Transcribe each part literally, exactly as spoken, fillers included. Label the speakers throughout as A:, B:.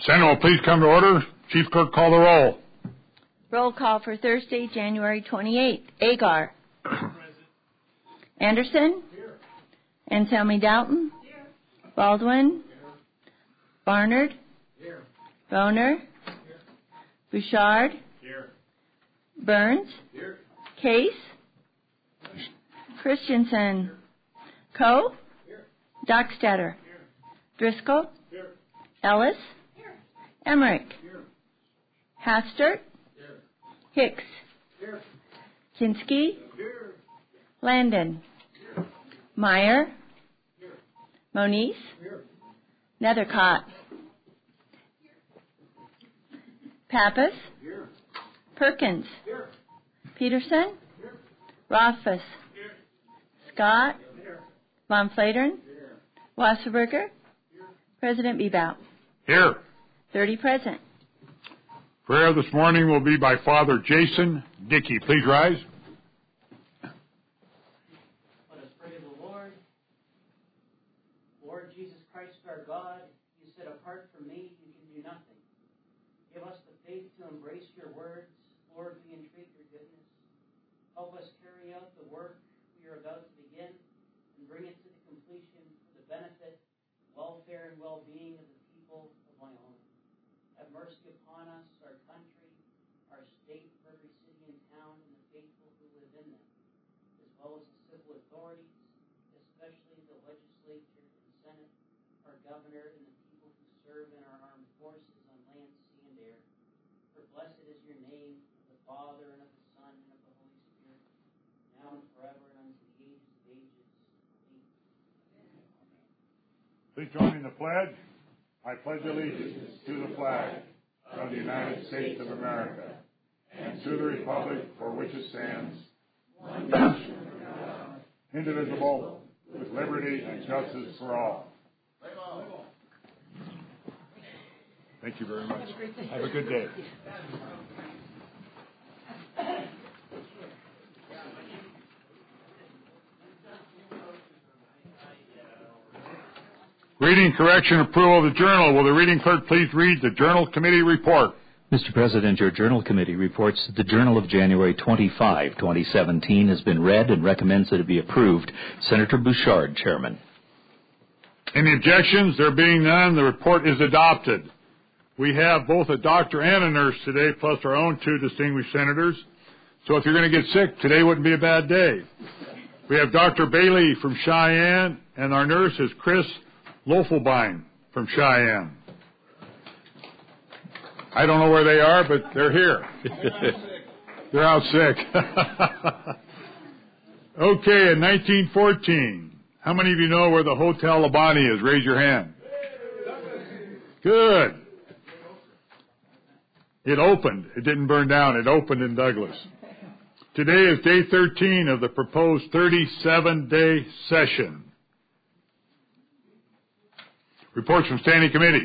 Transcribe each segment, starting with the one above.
A: Senate will please come to order. Chief Clerk, call the roll.
B: Roll call for Thursday, January twenty-eighth. Agar. Anderson. Here. Anselmi Doughton. Here. Baldwin. Here. Barnard. Here. Boner. Here. Bouchard. Here. Burns. Here. Case. Christensen. Here. Coe. Here. Dockstader. Here. Driscoll. Here. Ellis. Here. Emmerich. Here. Hastert. Here. Hicks. Here. Kinski. Here. Landon. Here. Meyer. Here. Moniz. Here. Nethercott. Pappas. Here. Perkins. Here. Peterson. Here. Rothfuss. Here. Scott. Here. Von Flatern. Here. Wasserberger. Here. President Bebout.
A: Here.
B: thirty present.
A: Prayer this morning will be by Father Jason Dickey. Please rise.
C: Let us pray to the Lord. Lord Jesus Christ, our God, you said, apart from me, you can do nothing. Give us the faith to embrace your words. Lord, we entreat your goodness. Help us carry out the work we are about to begin and bring it to the completion for the benefit, welfare, and well-being of the people of Wyoming. Have mercy upon us, our country, our state, every city and town, and the faithful who live in them, as well as the civil authorities, especially the legislature and Senate, our governor, and the people who serve in our armed forces on land, sea, and air. For blessed is your name, of the Father, and of the Son, and of the Holy Spirit, now and forever, and unto the ages of ages. Amen.
A: Please join me in the pledge. I pledge allegiance to the flag of the United States of America and to the republic for which it stands, one nation under God, indivisible, with liberty and justice for all. Thank you very much. Have a good day. Reading, correction, approval of the journal. Will the reading clerk please read the journal committee report?
D: Mister President, your journal committee reports that the journal of January twenty-fifth, twenty seventeen has been read and recommends that it be approved. Senator Bouchard, Chairman.
A: Any objections? There being none, the report is adopted. We have both a doctor and a nurse today, plus our own two distinguished senators. So if you're going to get sick, today wouldn't be a bad day. We have Doctor Bailey from Cheyenne, and our nurse is Chris Lofelbein from Cheyenne. I don't know where they are, but they're here. They're out sick. Okay, in nineteen fourteen, how many of you know where the Hotel Labani is? Raise your hand. Good. It opened. It didn't burn down. It opened in Douglas. Today is day thirteen of the proposed thirty-seven day session. Reports from standing committees.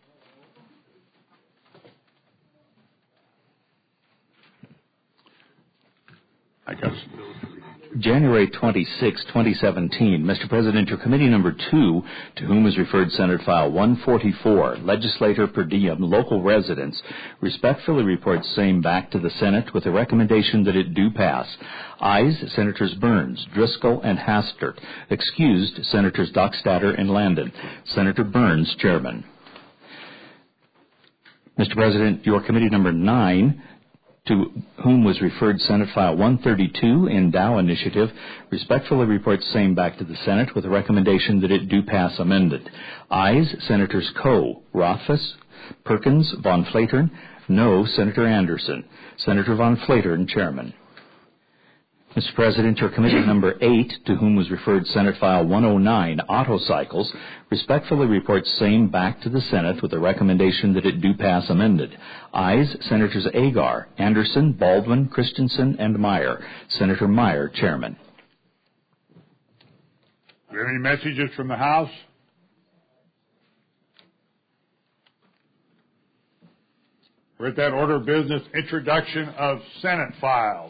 A: I got
D: January twenty-sixth, twenty seventeen. Mister President, your committee number two, to whom is referred Senate File one forty-four, Legislator Per Diem, Local Residents, respectfully reports same back to the Senate with a recommendation that it do pass. Ayes, Senators Burns, Driscoll, and Hastert. Excused, Senators Dockstader and Landon. Senator Burns, Chairman. Mister President, your committee number nine, to whom was referred Senate File one thirty-two, Endow Initiative, respectfully reports same back to the Senate with a recommendation that it do pass amended. Ayes, Senators Coe, Rothfuss, Perkins, Von Flatern. No, Senator Anderson. Senator Von Flatern, Chairman. Mister President, your committee number eight, to whom was referred Senate File one oh nine, Auto Cycles, respectfully reports same back to the Senate with a recommendation that it do pass amended. Ayes, Senators Agar, Anderson, Baldwin, Christensen, and Meyer. Senator Meyer, Chairman.
A: Do you have any messages from the House? We're at that order of business, introduction of Senate files.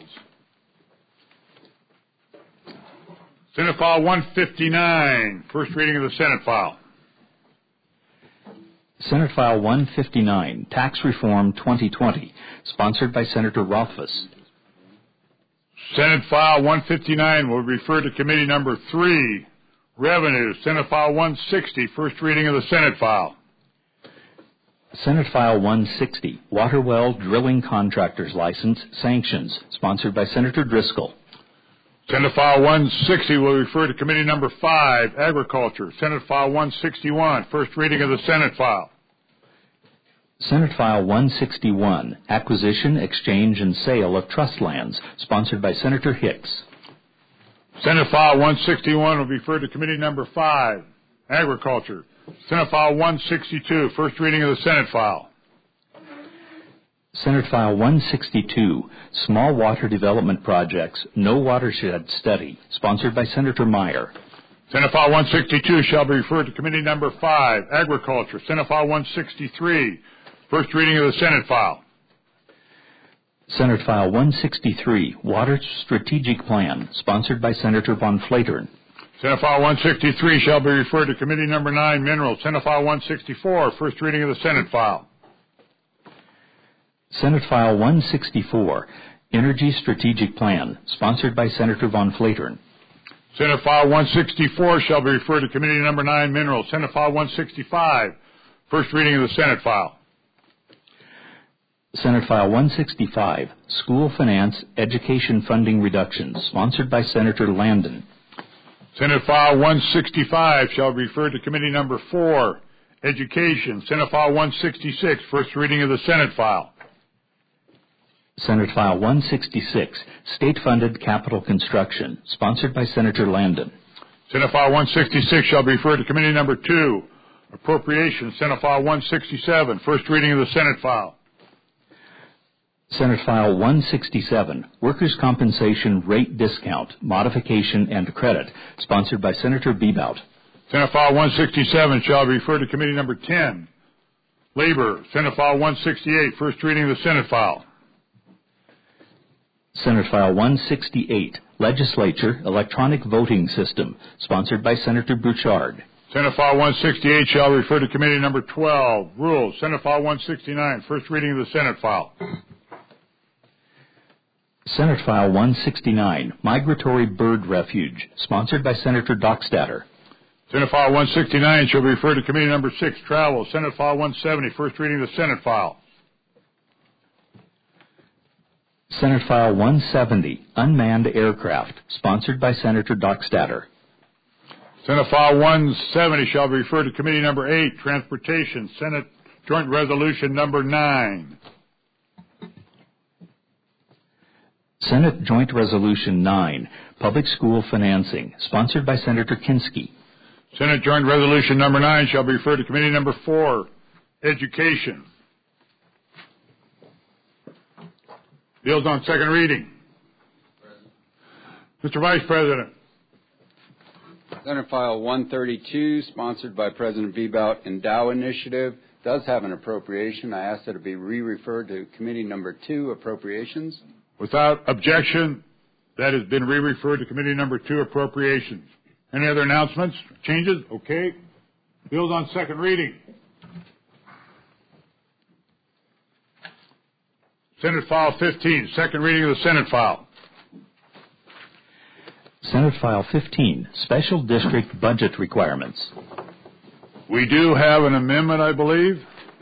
A: Senate File one fifty-nine, first reading of the Senate file.
D: Senate File one fifty-nine, Tax Reform twenty twenty, sponsored by Senator Rothfuss.
A: Senate File one fifty-nine will refer to Committee Number three, Revenue. Senate File one sixty, first reading of the Senate File.
D: Senate File one sixty, Water Well Drilling Contractors License Sanctions, sponsored by Senator Driscoll.
A: Senate File one sixty will refer to Committee Number five, Agriculture. Senate File one sixty-one, first reading of the Senate File.
D: Senate File one sixty-one, Acquisition, Exchange, and Sale of Trust Lands, sponsored by Senator Hicks.
A: Senate File one sixty-one will refer to Committee Number five, Agriculture. Senate File one sixty-two, first reading of the Senate File.
D: Senate File one sixty-two, Small Water Development Projects, No Watershed Study, sponsored by Senator Meyer.
A: Senate File one sixty-two shall be referred to Committee Number five, Agriculture. Senate File one sixty-three, first reading of the Senate File.
D: Senate File one sixty-three, Water Strategic Plan, sponsored by Senator Von Flatern.
A: Senate File one sixty-three shall be referred to Committee Number nine, Minerals. Senate File one sixty-four, first reading of the Senate File.
D: Senate File one sixty-four, Energy Strategic Plan, sponsored by Senator Von Flatern.
A: Senate File one sixty-four shall be referred to Committee Number nine, Minerals. Senate File one sixty-five, first reading of the Senate File.
D: Senate File one sixty-five, School Finance Education Funding Reductions, sponsored by Senator Landon.
A: Senate File one sixty-five shall be referred to Committee Number four, Education. Senate File one sixty-six, first reading of the Senate File.
D: Senate File one sixty-six, State-Funded Capital Construction, sponsored by Senator Landon.
A: Senate File one sixty-six shall be referred to Committee Number two, Appropriations. Senate File one sixty-seven, first reading of the Senate File.
D: Senate File one sixty-seven, Workers' Compensation Rate Discount, Modification and Credit, sponsored by Senator Bebout.
A: Senate File one sixty-seven shall be referred to Committee Number ten, Labor. Senate File one sixty-eight, first reading of the Senate File.
D: Senate File one sixty-eight, Legislature Electronic Voting System, sponsored by Senator Bouchard.
A: Senate File one sixty-eight shall refer to Committee Number twelve, Rules. Senate File one sixty-nine, first reading of the Senate File.
D: Senate File one sixty-nine, Migratory Bird Refuge, sponsored by Senator Dockstader.
A: Senate File one sixty-nine shall be referred to Committee Number six, Travel. Senate File one seventy, first reading of the Senate File.
D: Senate File one seventy, Unmanned Aircraft, sponsored by Senator Dockstader.
A: Senate File one seventy shall be referred to Committee Number eight, Transportation. Senate Joint Resolution Number nine.
D: Senate Joint Resolution nine, Public School Financing, sponsored by Senator Kinski.
A: Senate Joint Resolution Number nine shall be referred to Committee Number four, Education. Bills on second reading. Mister Vice President.
E: Senate File one thirty-two, sponsored by President Bebout, Endow Initiative, does have an appropriation. I ask that it be re-referred to Committee Number two, Appropriations.
A: Without objection, that has been re-referred to Committee Number two, Appropriations. Any other announcements? Changes? Okay. Bills on second reading. Senate File fifteen, second reading of the Senate File.
D: Senate File fifteen, Special District Budget Requirements.
A: We do have an amendment, I believe.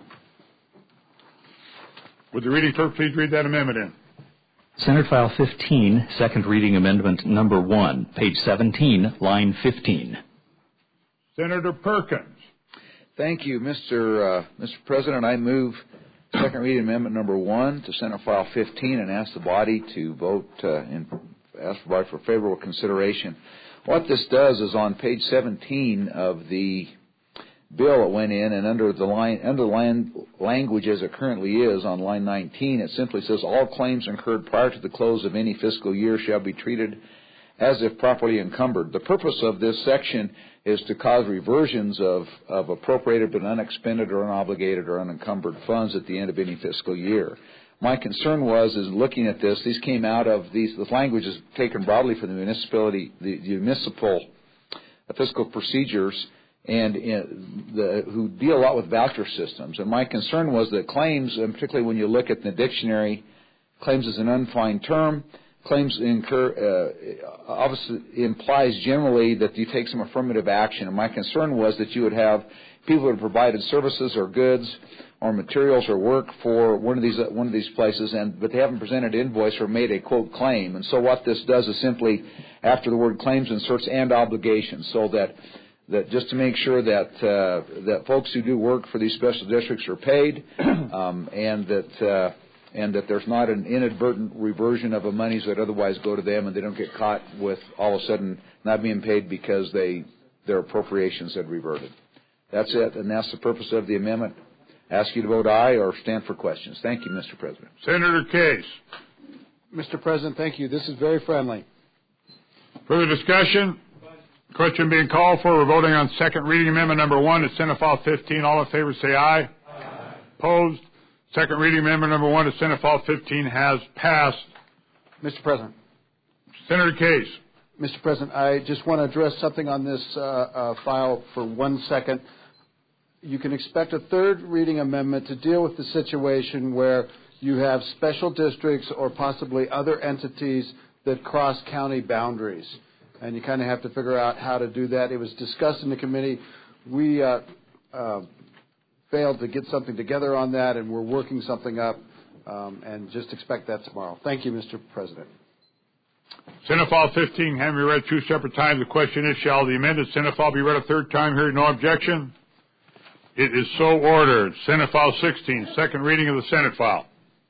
A: Would the reading clerk please read that amendment in?
D: Senate File fifteen, second reading amendment number one, page seventeen, line fifteen.
A: Senator Perkins.
F: Thank you, Mister Uh, Mister President. I move second reading amendment number one to Senate File fifteen and ask the body to vote uh, in ask the body for favorable consideration. What this does is on page seventeen of the bill that went in, and under the line under the line, language as it currently is on line nineteen, it simply says all claims incurred prior to the close of any fiscal year shall be treated as if properly encumbered. The purpose of this section is to cause reversions of, of appropriated but unexpended or unobligated or unencumbered funds at the end of any fiscal year. My concern was, is looking at this, these came out of these, this language is taken broadly from the municipality, the, the municipal fiscal procedures, and in the, who deal a lot with voucher systems. And my concern was that claims, and particularly when you look at the dictionary, claims is an undefined term. Claims incur, uh, obviously implies generally that you take some affirmative action. And my concern was that you would have people who have provided services or goods or materials or work for one of these uh, one of these places, and but they haven't presented an invoice or made a quote claim. And so what this does is simply, after the word claims, inserts and obligations, so that that just to make sure that uh, that folks who do work for these special districts are paid, um, and that. Uh, and that there's not an inadvertent reversion of the monies that otherwise go to them, and they don't get caught with all of a sudden not being paid because they their appropriations had reverted. That's it, and that's the purpose of the amendment. Ask you to vote aye or stand for questions. Thank you, Mister President.
A: Senator Case.
G: Mister President, thank you. This is very friendly.
A: Further discussion? Question being called for. We're voting on second reading amendment number one to Senate File fifteen. All in favor say aye. Aye. Opposed? Second reading amendment number one to Senate File fifteen has passed.
G: Mister President.
A: Senator Case.
G: Mister President, I just want to address something on this uh, uh, file for one second. You can expect a third reading amendment to deal with the situation where you have special districts or possibly other entities that cross county boundaries. And you kind of have to figure out how to do that. It was discussed in the committee. We uh, uh, failed to get something together on that, and we're working something up, um, and just expect that tomorrow. Thank you, Mister President.
A: Senate File fifteen, having been read two separate times, the question is, shall the amended Senate File be read a third time? Hearing no objection, it is so ordered. Senate File sixteen, second reading of the Senate File.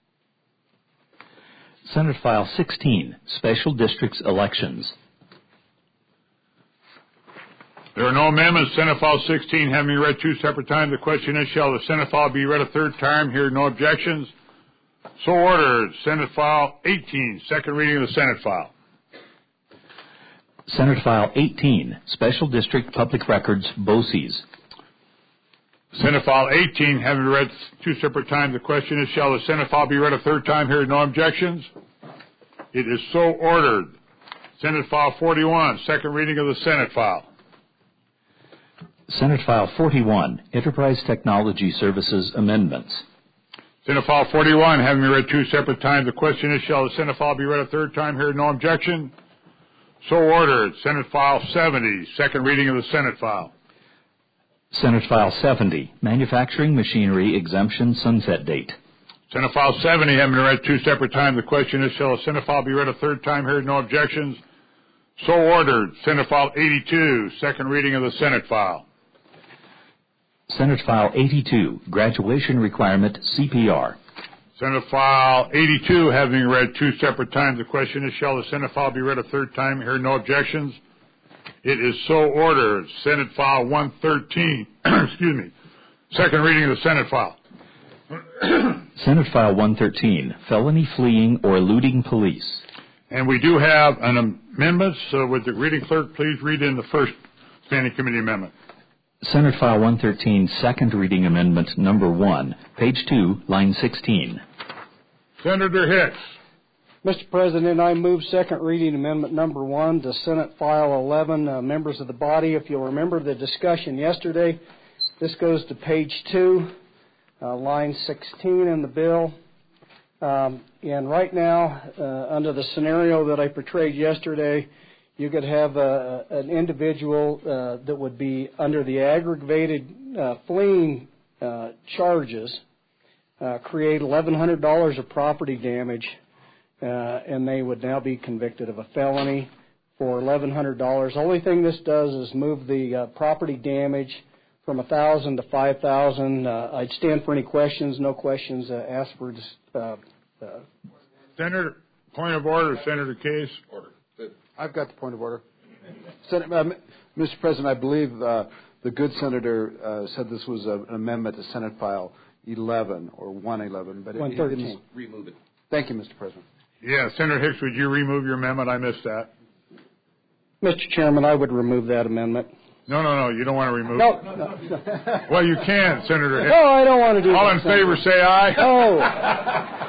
D: Senate File sixteen, Special Districts Elections.
A: There are no amendments. Senate File sixteen, having been read two separate times, the question is, shall the Senate File be read a third time? Hearing no objections, so ordered. Senate File eighteen, second reading of the Senate File.
D: Senate File eighteen, Special District Public Records, BOCES.
A: Senate File eighteen, having been read two separate times, the question is, shall the Senate File be read a third time? Hearing no objections, it is so ordered. Senate File forty-one, second reading of the Senate File.
D: Senate File forty-one, Enterprise Technology Services Amendments.
A: Senate File forty-one, having been read two separate times, the question is, shall the Senate File be read a third time? Hearing no objection, so ordered. Senate File seventy, second reading of the Senate File.
D: Senate File seventy, Manufacturing Machinery Exemption Sunset Date.
A: Senate File seventy, having been read two separate times, the question is, shall the Senate File be read a third time? Hearing no objections, so ordered. Senate File eighty-two, second reading of the Senate File.
D: Senate File eighty-two, Graduation Requirement C P R.
A: Senate File eighty-two, having been read two separate times, the question is, shall the Senate File be read a third time? Hearing no objections, it is so ordered. Senate File one thirteen, excuse me, second reading of the Senate File.
D: Senate File one thirteen, Felony Fleeing or Eluding Police.
A: And we do have an amendment, so would the reading clerk please read in the first Standing Committee amendment.
D: Senate File one thirteen, second reading amendment number one, page two, line sixteen.
A: Senator Hicks.
G: Mister President, I move second reading amendment number one to Senate File eleven. Uh, members of the body, if you'll remember the discussion yesterday, this goes to page two, uh, line sixteen in the bill. Um, and right now, uh, under the scenario that I portrayed yesterday, you could have a, an individual uh, that would be under the aggravated uh, fleeing uh, charges, uh, create eleven hundred dollars of property damage, uh, and they would now be convicted of a felony for eleven hundred dollars. The only thing this does is move the uh, property damage from one thousand dollars to five thousand dollars. Uh, I'd stand for any questions. No questions. Uh, ask for uh, uh,
A: Senator, point of order, Senator Case.
G: Order. I've got the point of order. Sen- uh, Mister President, I believe uh, the good senator uh, said this was a, an amendment to Senate File eleven or one eleven, but
H: one thirteen. It, it
G: remove it. Thank you, Mister President.
A: Yeah, Senator Hicks, would you remove your amendment? I missed that.
G: Mister Chairman, I would remove that amendment.
A: No, no, no, you don't want to remove
G: no,
A: it.
G: No, no.
A: Well, you can, Senator Hicks.
G: No, I don't want to do
A: All
G: that.
A: All in favor, say aye.
G: Oh.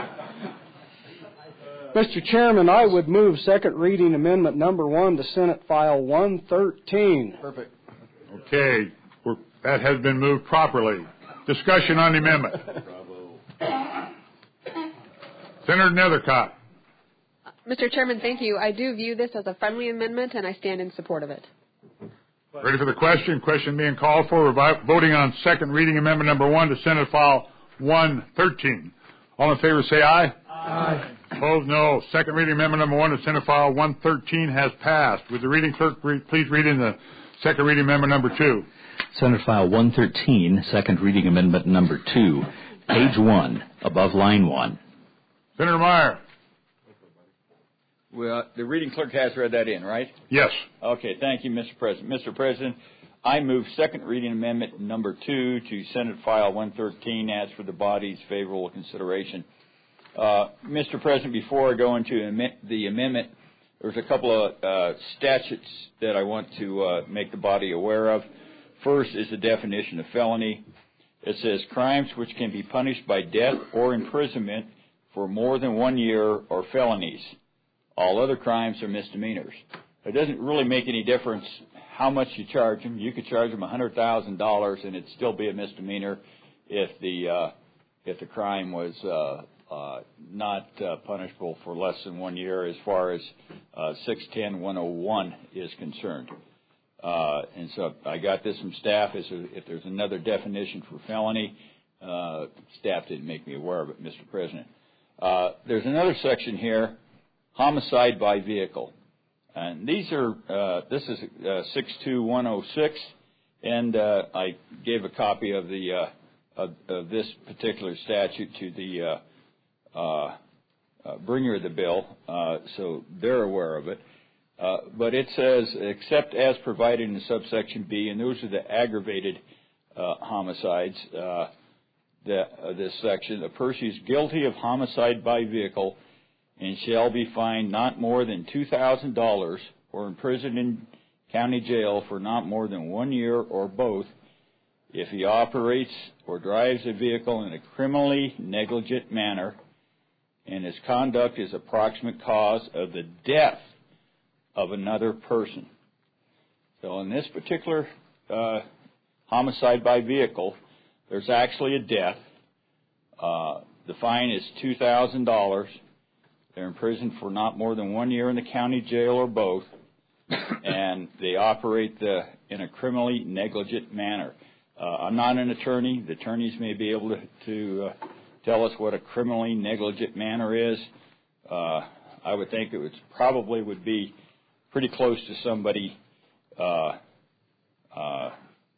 G: Mister Chairman, I would move second reading amendment number one to Senate File one thirteen.
H: Perfect.
A: Okay, we're, that has been moved properly. Discussion on the amendment. Senator Nethercott.
H: Mister Chairman, thank you. I do view this as a friendly amendment, and I stand in support of it.
A: Ready for the question? Question being called for. We're voting on second reading amendment number one to Senate File one thirteen. All in favor say aye.
G: Aye.
A: Opposed, no. Second reading amendment number one to Senate File one thirteen has passed. Would the reading clerk read, please read in the second reading amendment number two?
D: Senate File one thirteen, second reading amendment number two, page one, above line one.
A: Senator Meyer.
I: Well, the reading clerk has read that in, right?
A: Yes.
I: Okay, thank you, Mister President. Mister President, I move second reading amendment number two to Senate File one thirteen as for the body's favorable consideration. Uh, Mister President, before I go into the amendment, there's a couple of uh, statutes that I want to uh, make the body aware of. First is the definition of felony. It says crimes which can be punished by death or imprisonment for more than one year are felonies. All other crimes are misdemeanors. It doesn't really make any difference how much you charge them. You could charge them one hundred thousand dollars and it'd still be a misdemeanor if the uh, if the crime was uh, uh, not uh, punishable for less than one year, as far as uh, six ten one oh one is concerned. Uh, and so I got this from staff. As if there's another definition for felony, uh, staff didn't make me aware of it, Mister President. Uh, there's another section here. Homicide by vehicle. And these are, uh, this is uh, six two one oh six, and uh, I gave a copy of the uh, of, of this particular statute to the uh, uh, uh, bringer of the bill, uh, so they're aware of it. Uh, but it says, except as provided in subsection B, and those are the aggravated uh, homicides, uh, the, uh, this section, a person is guilty of homicide by vehicle and shall be fined not more than two thousand dollars or imprisoned in county jail for not more than one year or both if he operates or drives a vehicle in a criminally negligent manner and his conduct is approximate cause of the death of another person. So in this particular uh, homicide by vehicle, there's actually a death. Uh, the fine is two thousand dollars. They're imprisoned for not more than one year in the county jail or both, and they operate the, in a criminally negligent manner. Uh, I'm not an attorney. The attorneys may be able to, to uh, tell us what a criminally negligent manner is. Uh, I would think it would probably would be pretty close to somebody uh, uh,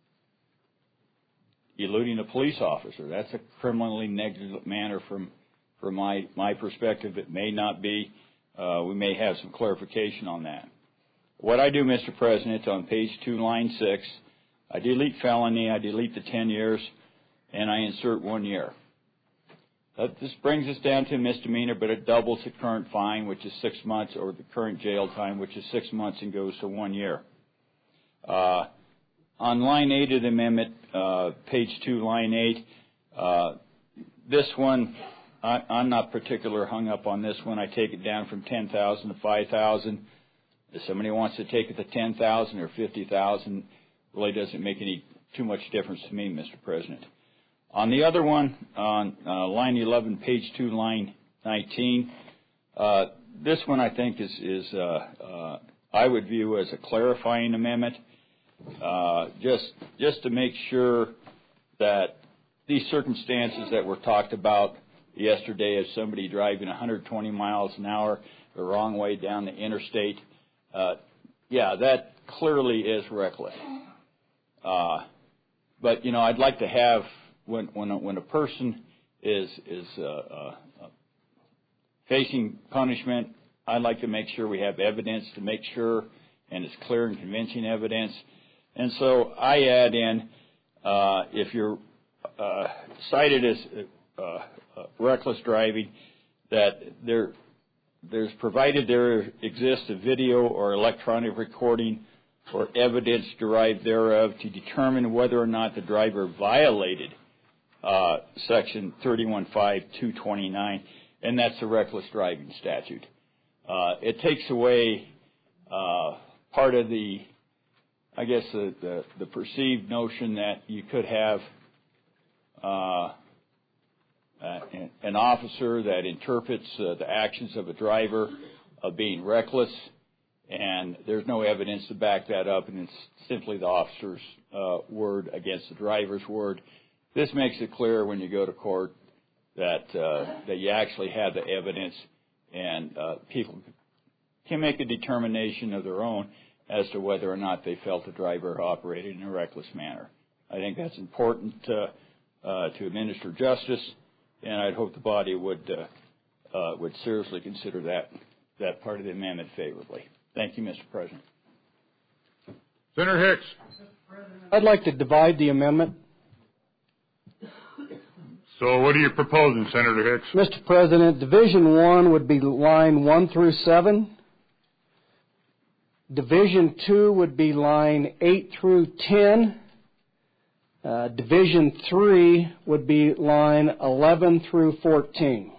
I: eluding a police officer. That's a criminally negligent manner from From my, my perspective. It may not be. Uh, we may have some clarification on that. What I do, Mister President, on page two, line six, I delete felony, I delete the ten years, and I insert one year. That, this brings us down to a misdemeanor, but it doubles the current fine, which is six months, or the current jail time, which is six months, and goes to one year. Uh, on line eight of the amendment, uh, page two, line eight, uh, this one, I, I'm not particular hung up on this one. I take it down from ten thousand to five thousand. If somebody wants to take it to ten thousand or fifty thousand, really doesn't make any too much difference to me, Mister President. On the other one, on uh, line eleven, page two, line nineteen, uh, this one I think is, is uh, uh, I would view as a clarifying amendment, uh, just just to make sure that these circumstances that were talked about yesterday, of somebody driving one hundred twenty miles an hour the wrong way down the interstate, uh, yeah, that clearly is reckless. Uh, but you know, I'd like to have when when a, when a person is is uh, uh, facing punishment, I'd like to make sure we have evidence to make sure, and it's clear and convincing evidence. And so I add in, uh, if you're uh, cited as uh, uh, reckless driving, that there there's provided there exists a video or electronic recording or evidence derived thereof to determine whether or not the driver violated uh, Section thirty-one five two twenty-nine, and that's the reckless driving statute. Uh, it takes away uh, part of the I guess, the, the, the perceived notion that you could have uh, uh, an officer that interprets uh, the actions of a driver of being reckless, and there's no evidence to back that up, and it's simply the officer's uh, word against the driver's word. This makes it clear when you go to court that uh, that you actually have the evidence, and uh, people can make a determination of their own as to whether or not they felt the driver operated in a reckless manner. I think that's important uh, uh, to administer justice, and I'd hope the body would uh, uh, would seriously consider that that part of the amendment favorably. Thank you, Mister President.
A: Senator Hicks.
G: I'd like to divide the amendment.
A: So what are you proposing, Senator Hicks?
G: Mister President, Division one would be line one through seven. Division two would be line eight through ten. Uh, Division three would be line eleven through fourteen.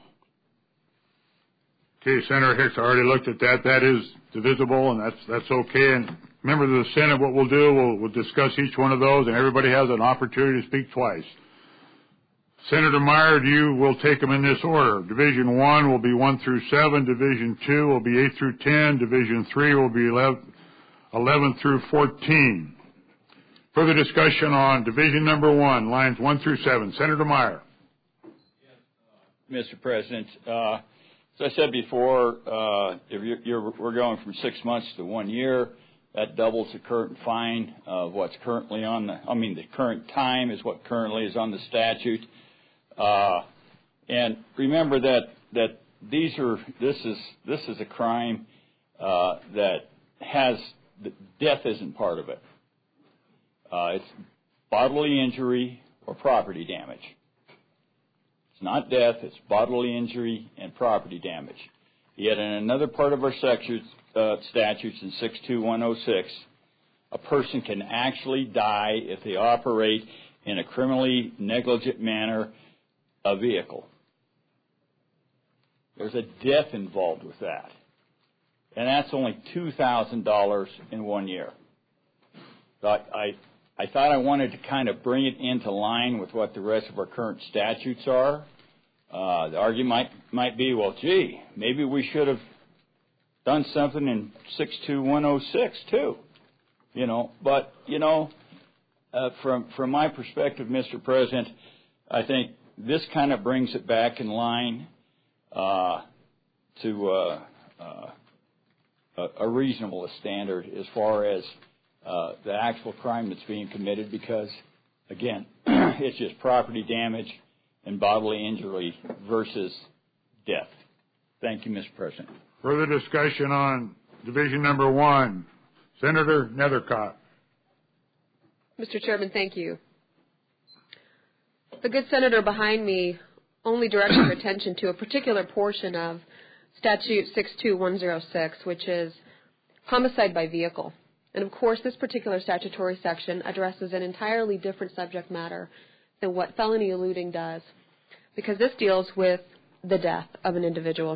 A: Okay, Senator Hicks, I already looked at that. That is divisible, and that's that's okay. And members of the Senate, what we'll do, we'll, we'll discuss each one of those, and everybody has an opportunity to speak twice. Senator Meyer, you will take them in this order. Division one will be one through seven. Division two will be eight through ten. Division three will be eleven through fourteen. Further discussion on Division number one, lines one through seven. Senator Meyer.
I: Yes, uh, Mister President, uh, as I said before, uh, if you're, you're, we're going from six months to one year. That doubles the current fine of what's currently on the, I mean, the current time is what currently is on the statute. Uh, and remember that, that these are, this is, this is a crime, uh, that has, death isn't part of it. Uh, it's bodily injury or property damage. It's not death, it's bodily injury and property damage. Yet in another part of our sections, uh, statutes in six two one oh six, a person can actually die if they operate in a criminally negligent manner a vehicle. There's a death involved with that. And that's only two thousand dollars in one year. So I, I, I thought I wanted to kind of bring it into line with what the rest of our current statutes are. Uh, the argument might, might be, well, gee, maybe we should have done something in six two one oh six too. You know, but, you know, uh, from, from my perspective, Mister President, I think this kind of brings it back in line uh, to uh, uh, a, a reasonable standard as far as uh, the actual crime that's being committed because, again, it's just property damage and bodily injury versus death. Thank you, Mister President.
A: Further discussion on Division number one. Senator Nethercott.
H: Mister Chairman, thank you. The good senator behind me only directs your attention to a particular portion of Statute six two one oh six, which is homicide by vehicle. And of course, this particular statutory section addresses an entirely different subject matter than what felony eluding does, because this deals with the death of an individual.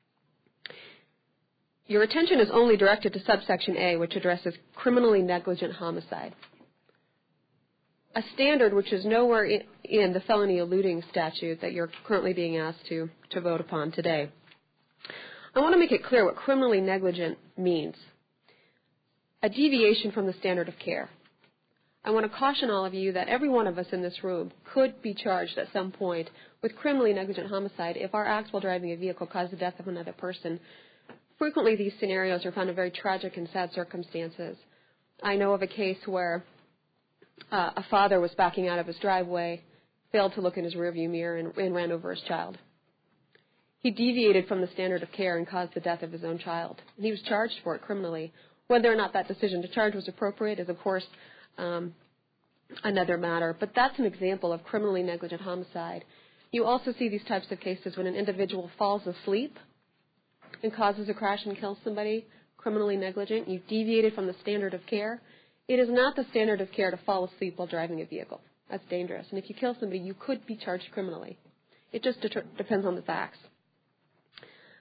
H: Your attention is only directed to subsection A, which addresses criminally negligent homicide, a standard which is nowhere in, in the felony eluding statute that you're currently being asked to, to vote upon today. I want to make it clear what criminally negligent means: a deviation from the standard of care. I want to caution all of you that every one of us in this room could be charged at some point with criminally negligent homicide if our acts while driving a vehicle caused the death of another person. Frequently, these scenarios are found in very tragic and sad circumstances. I know of a case where uh, a father was backing out of his driveway, failed to look in his rearview mirror, and, and ran over his child. He deviated from the standard of care and caused the death of his own child, and he was charged for it criminally. Whether or not that decision to charge was appropriate is, of course, um, another matter, but that's an example of criminally negligent homicide. You also see these types of cases when an individual falls asleep and causes a crash and kills somebody, criminally negligent. You've deviated from the standard of care. It is not the standard of care to fall asleep while driving a vehicle. That's dangerous. And if you kill somebody, you could be charged criminally. It just det- depends on the facts.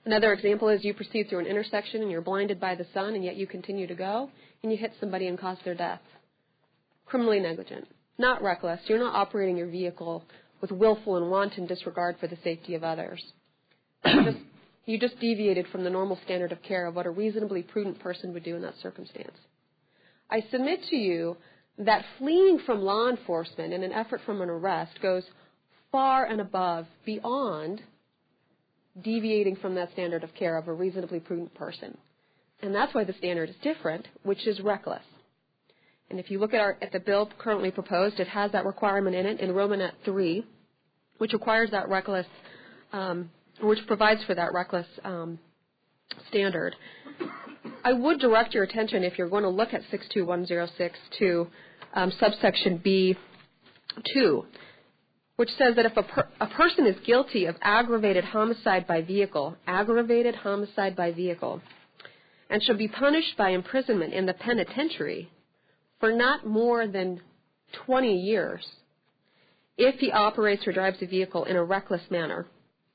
H: Another example is you proceed through an intersection and you're blinded by the sun and yet you continue to go and you hit somebody and cause their death. Criminally negligent. Not reckless. You're not operating your vehicle with willful and wanton disregard for the safety of others. You just, you just deviated from the normal standard of care of what a reasonably prudent person would do in that circumstance. I submit to you that fleeing from law enforcement in an effort from an arrest goes far and above, beyond deviating from that standard of care of a reasonably prudent person. And that's why the standard is different, which is reckless. And if you look at, our, at the bill currently proposed, it has that requirement in it in Romanet three, which requires that reckless, um, which provides for that reckless um, standard. I would direct your attention, if you're going to look at six two one zero six, to um, subsection B two, which says that if a, per- a person is guilty of aggravated homicide by vehicle, aggravated homicide by vehicle, and shall be punished by imprisonment in the penitentiary for not more than twenty years if he operates or drives a vehicle in a reckless manner.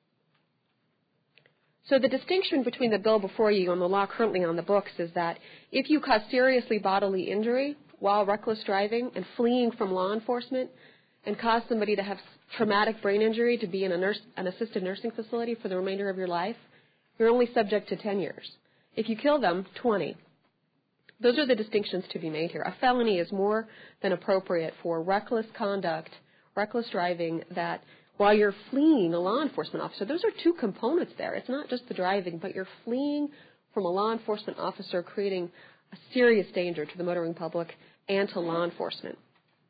H: So the distinction between the bill before you and the law currently on the books is that if you cause seriously bodily injury while reckless driving and fleeing from law enforcement and cause somebody to have traumatic brain injury to be in a nurse, an assisted nursing facility for the remainder of your life, you're only subject to ten years. If you kill them, twenty. Those are the distinctions to be made here. A felony is more than appropriate for reckless conduct, reckless driving that while you're fleeing a law enforcement officer. Those are two components there. It's not just the driving, but you're fleeing from a law enforcement officer, creating a serious danger to the motoring public and to law enforcement.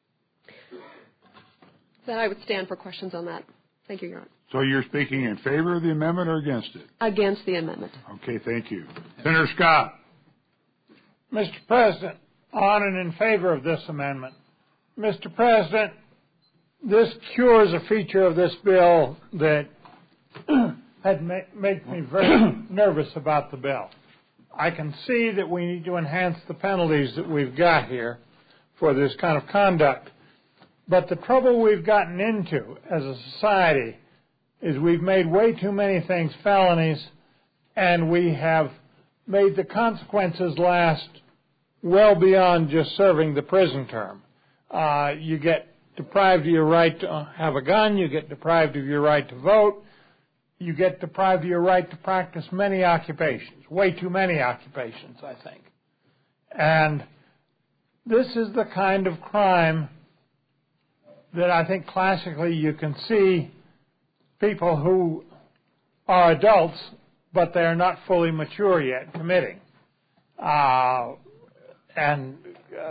H: Then I would stand for questions on that. Thank you, Your Honor.
A: So you're speaking in favor of the amendment or against it?
H: Against the amendment.
A: Okay, thank you. Senator Scott.
J: Mister President, on and in favor of this amendment. Mister President, this cures a feature of this bill that had ma- made me very nervous about the bill. I can see that we need to enhance the penalties that we've got here for this kind of conduct. But the trouble we've gotten into as a society is we've made way too many things felonies, and we have made the consequences last well beyond just serving the prison term. Uh, you get deprived of your right to have a gun, you get deprived of your right to vote, you get deprived of your right to practice many occupations, way too many occupations, I think. And this is the kind of crime that I think classically you can see people who are adults, but they're not fully mature yet, committing. Uh, and uh,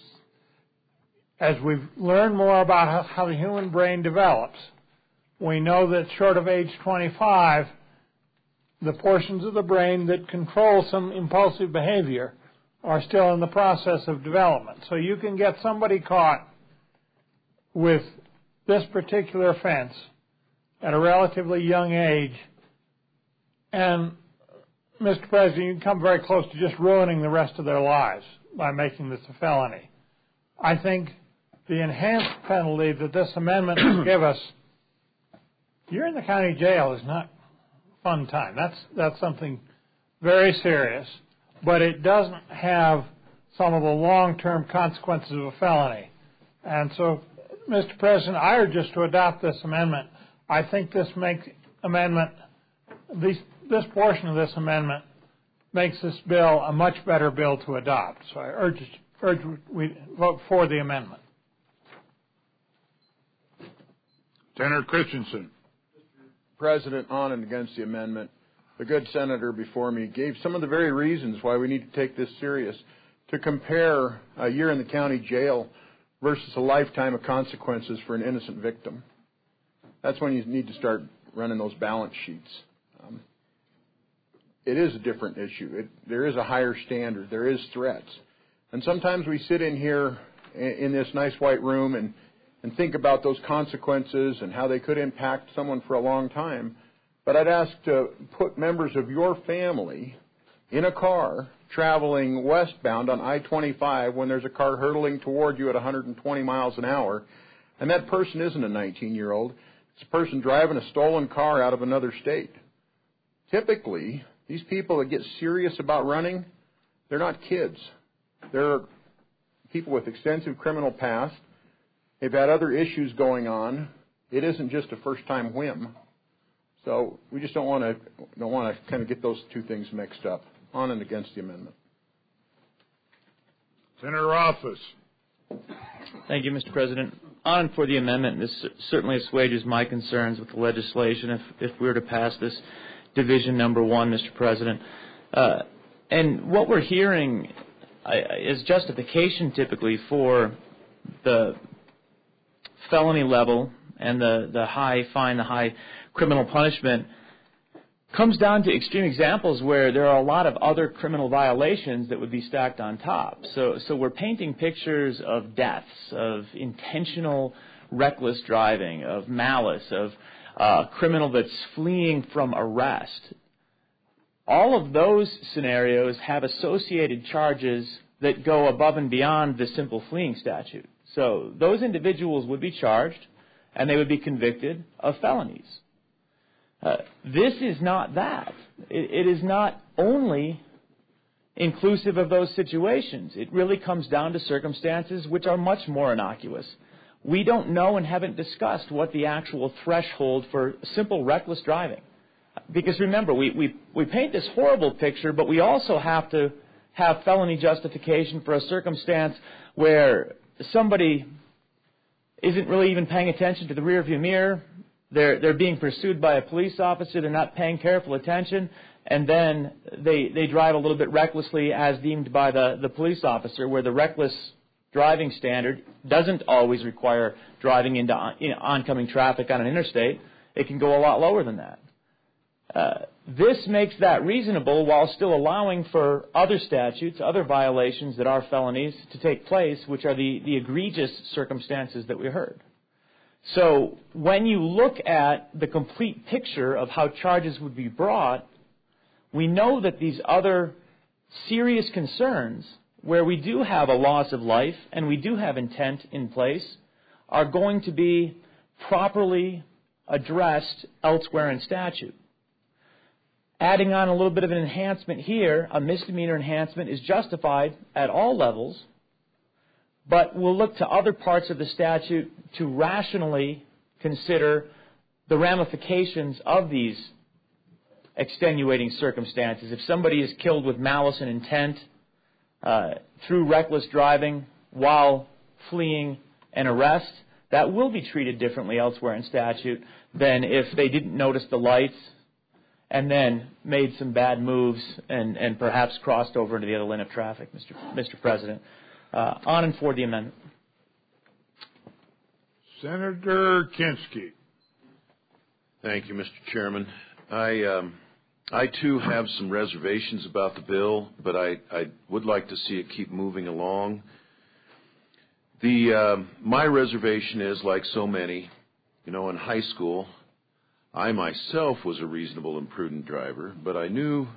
J: as we've learned more about how, how the human brain develops, we know that short of age twenty-five, the portions of the brain that control some impulsive behavior are still in the process of development. So you can get somebody caught with this particular offense at a relatively young age, and, Mister President, you can come very close to just ruining the rest of their lives by making this a felony. I think the enhanced penalty that this amendment will give us, you're in the county jail, is not a fun time. That's, that's something very serious, but it doesn't have some of the long-term consequences of a felony. And so, Mister President, I urge us to adopt this amendment. I think this makes amendment, this, this portion of this amendment makes this bill a much better bill to adopt. So I urge, urge we vote for the amendment.
A: Senator Christensen.
K: Mister President, on and against the amendment, the good senator before me gave some of the very reasons why we need to take this serious. To compare a year in the county jail versus a lifetime of consequences for an innocent victim. That's when you need to start running those balance sheets. Um, it is a different issue. It, there is a higher standard. There is threats. And sometimes we sit in here in, in this nice white room and, and think about those consequences and how they could impact someone for a long time. But I'd ask to put members of your family in a car traveling westbound on I twenty-five when there's a car hurtling toward you at one hundred twenty miles an hour, and that person isn't a nineteen-year-old. It's a person driving a stolen car out of another state. typically, these people that get serious about running, they're not kids. They're people with extensive criminal past. They've had other issues going on. It isn't just a first-time whim. So we just don't want to don't want to kind of get those two things mixed up. On and against the amendment.
A: Senator Rothfuss.
L: Thank you, Mister President. On for the amendment. This certainly assuages my concerns with the legislation if, if we were to pass this division number one, Mister President. Uh, and what we're hearing uh, is justification typically for the felony level and the, the high fine, the high criminal punishment comes down to extreme examples where there are a lot of other criminal violations that would be stacked on top. So, so we're painting pictures of deaths, of intentional reckless driving, of malice, of uh, criminal that's fleeing from arrest. All of those scenarios have associated charges that go above and beyond the simple fleeing statute. So those individuals would be charged and they would be convicted of felonies. Uh, this is not that. It, it is not only inclusive of those situations. It really comes down to circumstances which are much more innocuous. We don't know and haven't discussed what the actual threshold for simple reckless driving. Because remember, we, we, we paint this horrible picture, but we also have to have felony justification for a circumstance where somebody isn't really even paying attention to the rearview mirror. They're, they're being pursued by a police officer. They're not paying careful attention. And then they, they drive a little bit recklessly as deemed by the, the police officer, where the reckless driving standard doesn't always require driving into on, you know, oncoming traffic on an interstate. It can go a lot lower than that. Uh, this makes that reasonable while still allowing for other statutes, other violations that are felonies to take place, which are the, the egregious circumstances that we heard. So when you look at the complete picture of how charges would be brought, we know that these other serious concerns, where we do have a loss of life and we do have intent in place, are going to be properly addressed elsewhere in statute. Adding on a little bit of an enhancement here, a misdemeanor enhancement is justified at all levels, but we'll look to other parts of the statute to rationally consider the ramifications of these extenuating circumstances. If somebody is killed with malice and intent uh, through reckless driving while fleeing an arrest, that will be treated differently elsewhere in statute than if they didn't notice the lights and then made some bad moves and, and perhaps crossed over into the other lane of traffic, Mister Mister President. Uh, on and for the amendment.
A: Senator Kinski.
M: Thank you, Mister Chairman. I um, I too have some reservations about the bill, but I, I would like to see it keep moving along. The uh, my reservation is, like so many, you know, in high school, I myself was a reasonable and prudent driver, but I knew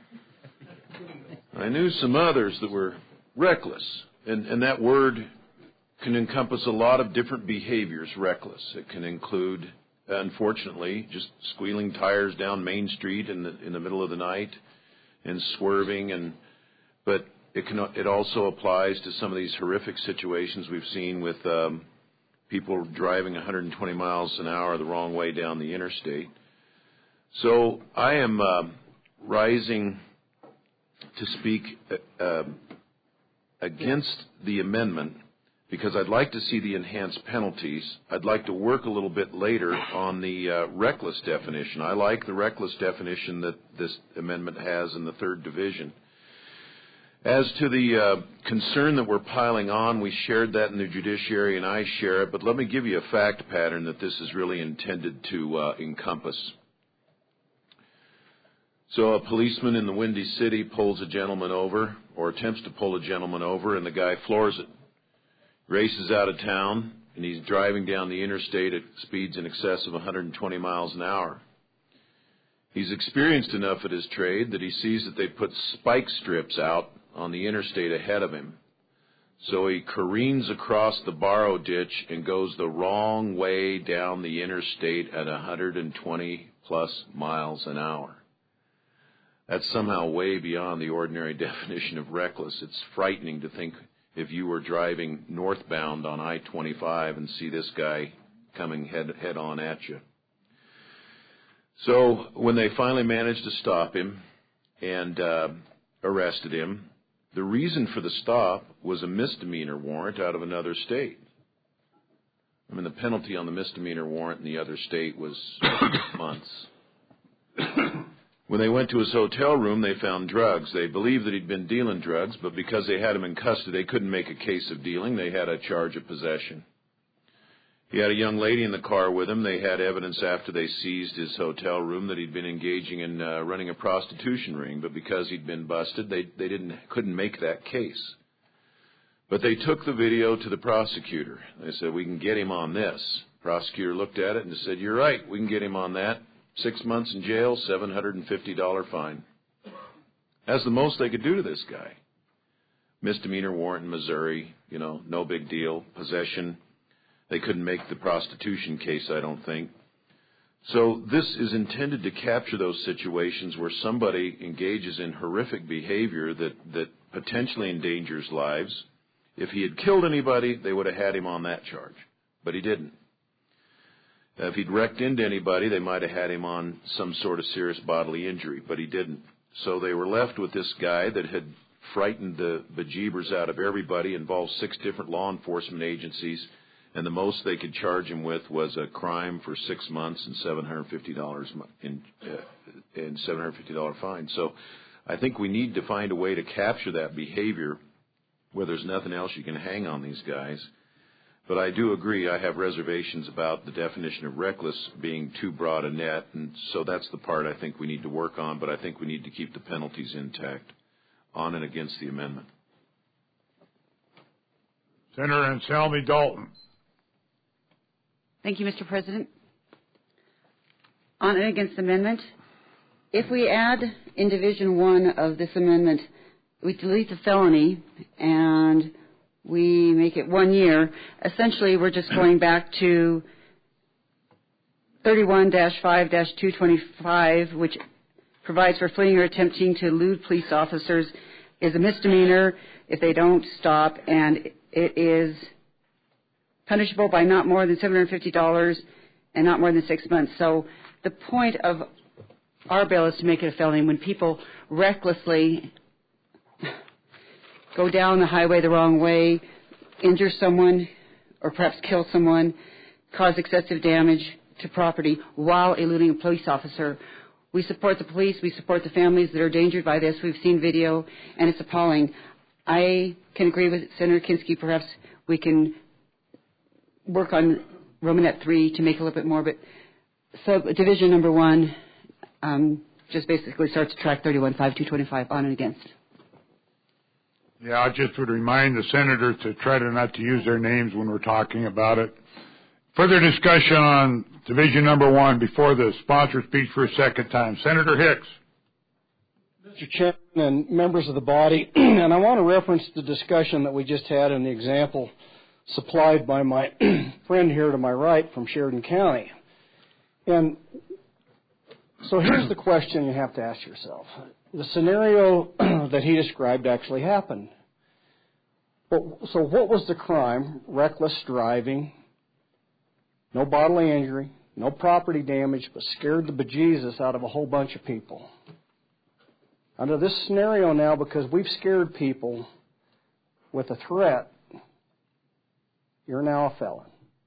M: I knew some others that were reckless. And, and that word can encompass a lot of different behaviors, reckless. It can include, unfortunately, just squealing tires down Main Street in the in the middle of the night and swerving. And but it can it also applies to some of these horrific situations we've seen with um, people driving one hundred twenty miles an hour the wrong way down the interstate. So I am uh, rising to speak Uh, against the amendment because I'd like to see the enhanced penalties. I'd like to work a little bit later on the uh, reckless definition. I like the reckless definition that this amendment has in the third division. As to the uh, concern that we're piling on, we shared that in the judiciary and I share it, but let me give you a fact pattern that this is really intended to uh, encompass. So a policeman in the Windy City pulls a gentleman over or attempts to pull a gentleman over, and the guy floors it. Races out of town, and he's driving down the interstate at speeds in excess of one hundred twenty miles an hour. He's experienced enough at his trade that he sees that they put spike strips out on the interstate ahead of him. So he careens across the borrow ditch and goes the wrong way down the interstate at one hundred twenty plus miles an hour. That's somehow way beyond the ordinary definition of reckless. It's frightening to think if you were driving northbound on I twenty-five and see this guy coming head, head on at you. So when they finally managed to stop him and uh, arrested him, the reason for the stop was a misdemeanor warrant out of another state. I mean, the penalty on the misdemeanor warrant in the other state was months. When they went to his hotel room, they found drugs. They believed that he'd been dealing drugs, but because they had him in custody, they couldn't make a case of dealing. They had a charge of possession. He had a young lady in the car with him. They had evidence after they seized his hotel room that he'd been engaging in uh, running a prostitution ring, but because he'd been busted, they, they didn't couldn't make that case. But they took the video to the prosecutor. They said, we can get him on this. The prosecutor looked at it and said, you're right, we can get him on that. Six months in jail, seven hundred fifty dollars fine. That's the most they could do to this guy. Misdemeanor warrant in Missouri, you know, no big deal. Possession, they couldn't make the prostitution case, I don't think. So this is intended to capture those situations where somebody engages in horrific behavior that, that potentially endangers lives. If he had killed anybody, they would have had him on that charge, but he didn't. If he'd wrecked into anybody, they might have had him on some sort of serious bodily injury, but he didn't. So they were left with this guy that had frightened the bejeebers out of everybody, involved six different law enforcement agencies, and the most they could charge him with was a crime for six months and seven hundred fifty dollars in, uh, and seven hundred fifty dollars fine. So I think we need to find a way to capture that behavior where there's nothing else you can hang on these guys. But I do agree, I have reservations about the definition of reckless being too broad a net, and so that's the part I think we need to work on, but I think we need to keep the penalties intact on and against the amendment.
A: Senator Anselmi Dalton.
N: Thank you, Mister President. On and against the amendment, if we add in Division one of this amendment, we delete the felony and we make it one year, essentially we're just going back to thirty-one dash five dash two twenty-five, which provides for fleeing or attempting to elude police officers is a misdemeanor if they don't stop, and it is punishable by not more than seven hundred fifty dollars and not more than six months. So the point of our bill is to make it a felony when people recklessly go down the highway the wrong way, injure someone, or perhaps kill someone, cause excessive damage to property while eluding a police officer. We support the police. We support the families that are endangered by this. We've seen video, and it's appalling. I can agree with Senator Kinski. Perhaps we can work on Romanet three to make a little bit more, but sub division number one um, just basically starts to track thirty-one five two twenty-five on and against.
A: Yeah, I just would remind the senators to try to not to use their names when we're talking about it. Further discussion on division number one before the sponsor speaks for a second time. Senator Hicks.
G: Mister Chairman and members of the body, and I want to reference the discussion that we just had and the example supplied by my friend here to my right from Sheridan County. And so here's the question you have to ask yourself. The scenario that he described actually happened. But, so what was the crime? Reckless driving, no bodily injury, no property damage, but scared the bejesus out of a whole bunch of people. Under this scenario now, because we've scared people with a threat, you're now a felon.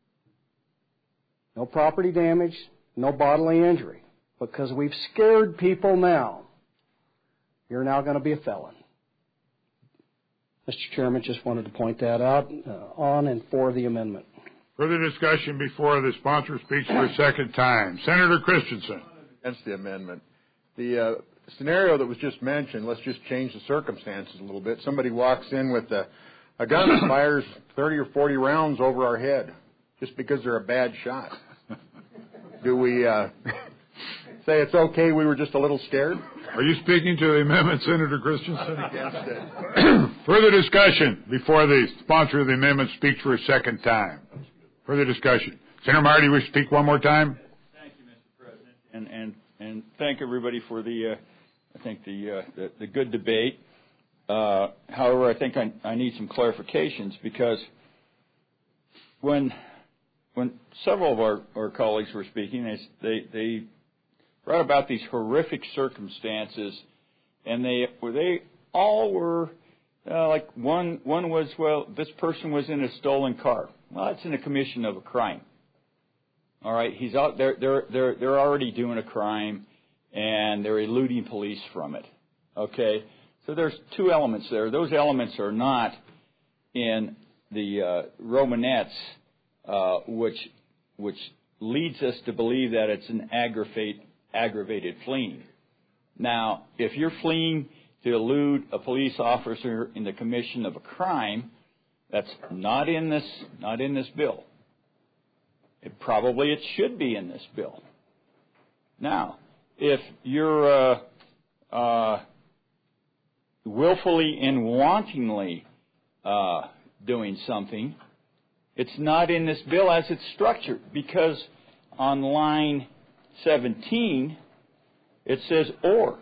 G: No property damage, no bodily injury. Because we've scared people now, you're now going to be a felon. Mister Chairman, just wanted to point that out uh, on and for the amendment.
A: Further discussion before the sponsor speaks for a second time. Senator Christensen.
K: Against the amendment. The uh, scenario that was just mentioned, let's just change the circumstances a little bit. Somebody walks in with a, a gun and fires thirty or forty rounds over our head just because they're a bad shot. Do we uh, say it's okay, we were just a little scared?
A: Are you speaking to the amendment, Senator Christensen?
K: Against it.
A: Further discussion before the sponsor of the amendment speaks for a second time. Further discussion. Senator Marty, wish to speak one more time?
I: Thank you, Mister President, and and and thank everybody for the I think the uh, the, the good debate. Uh, however, I think I, I need some clarifications because when when several of our, our colleagues were speaking, they, they they brought about these horrific circumstances, and they were they all were uh, like one one was well this person was in a stolen car. Well, that's in the commission of a crime. All right, he's out there. They're they're they're already doing a crime, and they're eluding police from it. Okay, so there's two elements there. Those elements are not in the uh, Romanettes, uh, which which leads us to believe that it's an aggravate aggravated fleeing. Now, if you're fleeing to elude a police officer in the commission of a crime, that's not in this not in this bill. It probably it should be in this bill. Now, if you're uh, uh, willfully and wantonly uh, doing something, it's not in this bill as it's structured, because on line seventeen it says or.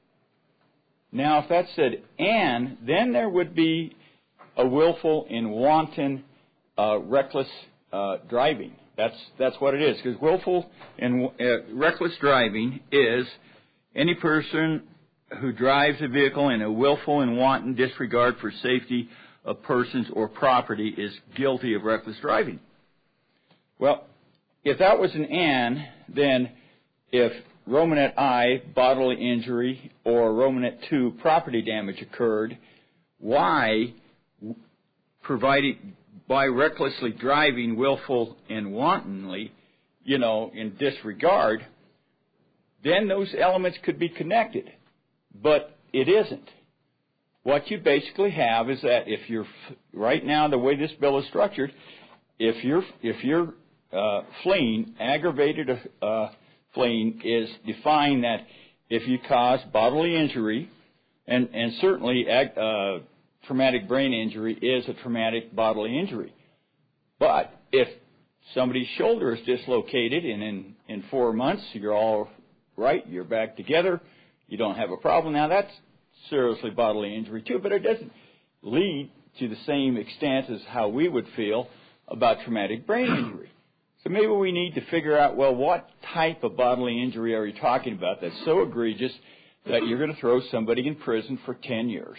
I: Now, if that said and, then there would be a willful and wanton uh, reckless uh, driving. That's that's what it is, because willful and uh, reckless driving is any person who drives a vehicle in a willful and wanton disregard for safety of persons or property is guilty of reckless driving. Well, if that was an and, then if Romanet I, bodily injury, or Romanet two, property damage occurred, why, provided by recklessly driving, willful and wantonly, you know, in disregard, then those elements could be connected. But it isn't. What you basically have is that if you're, right now, the way this bill is structured, if you're, if you're uh, fleeing, aggravated uh, fleeing is defined that if you cause bodily injury, and, and certainly ag, uh, traumatic brain injury is a traumatic bodily injury. But if somebody's shoulder is dislocated and in, in four months you're all right, you're back together, you don't have a problem, now that's seriously bodily injury too, but it doesn't lead to the same extent as how we would feel about traumatic brain injury. So maybe we need to figure out, well, what type of bodily injury are you talking about that's so egregious that you're going to throw somebody in prison for ten years?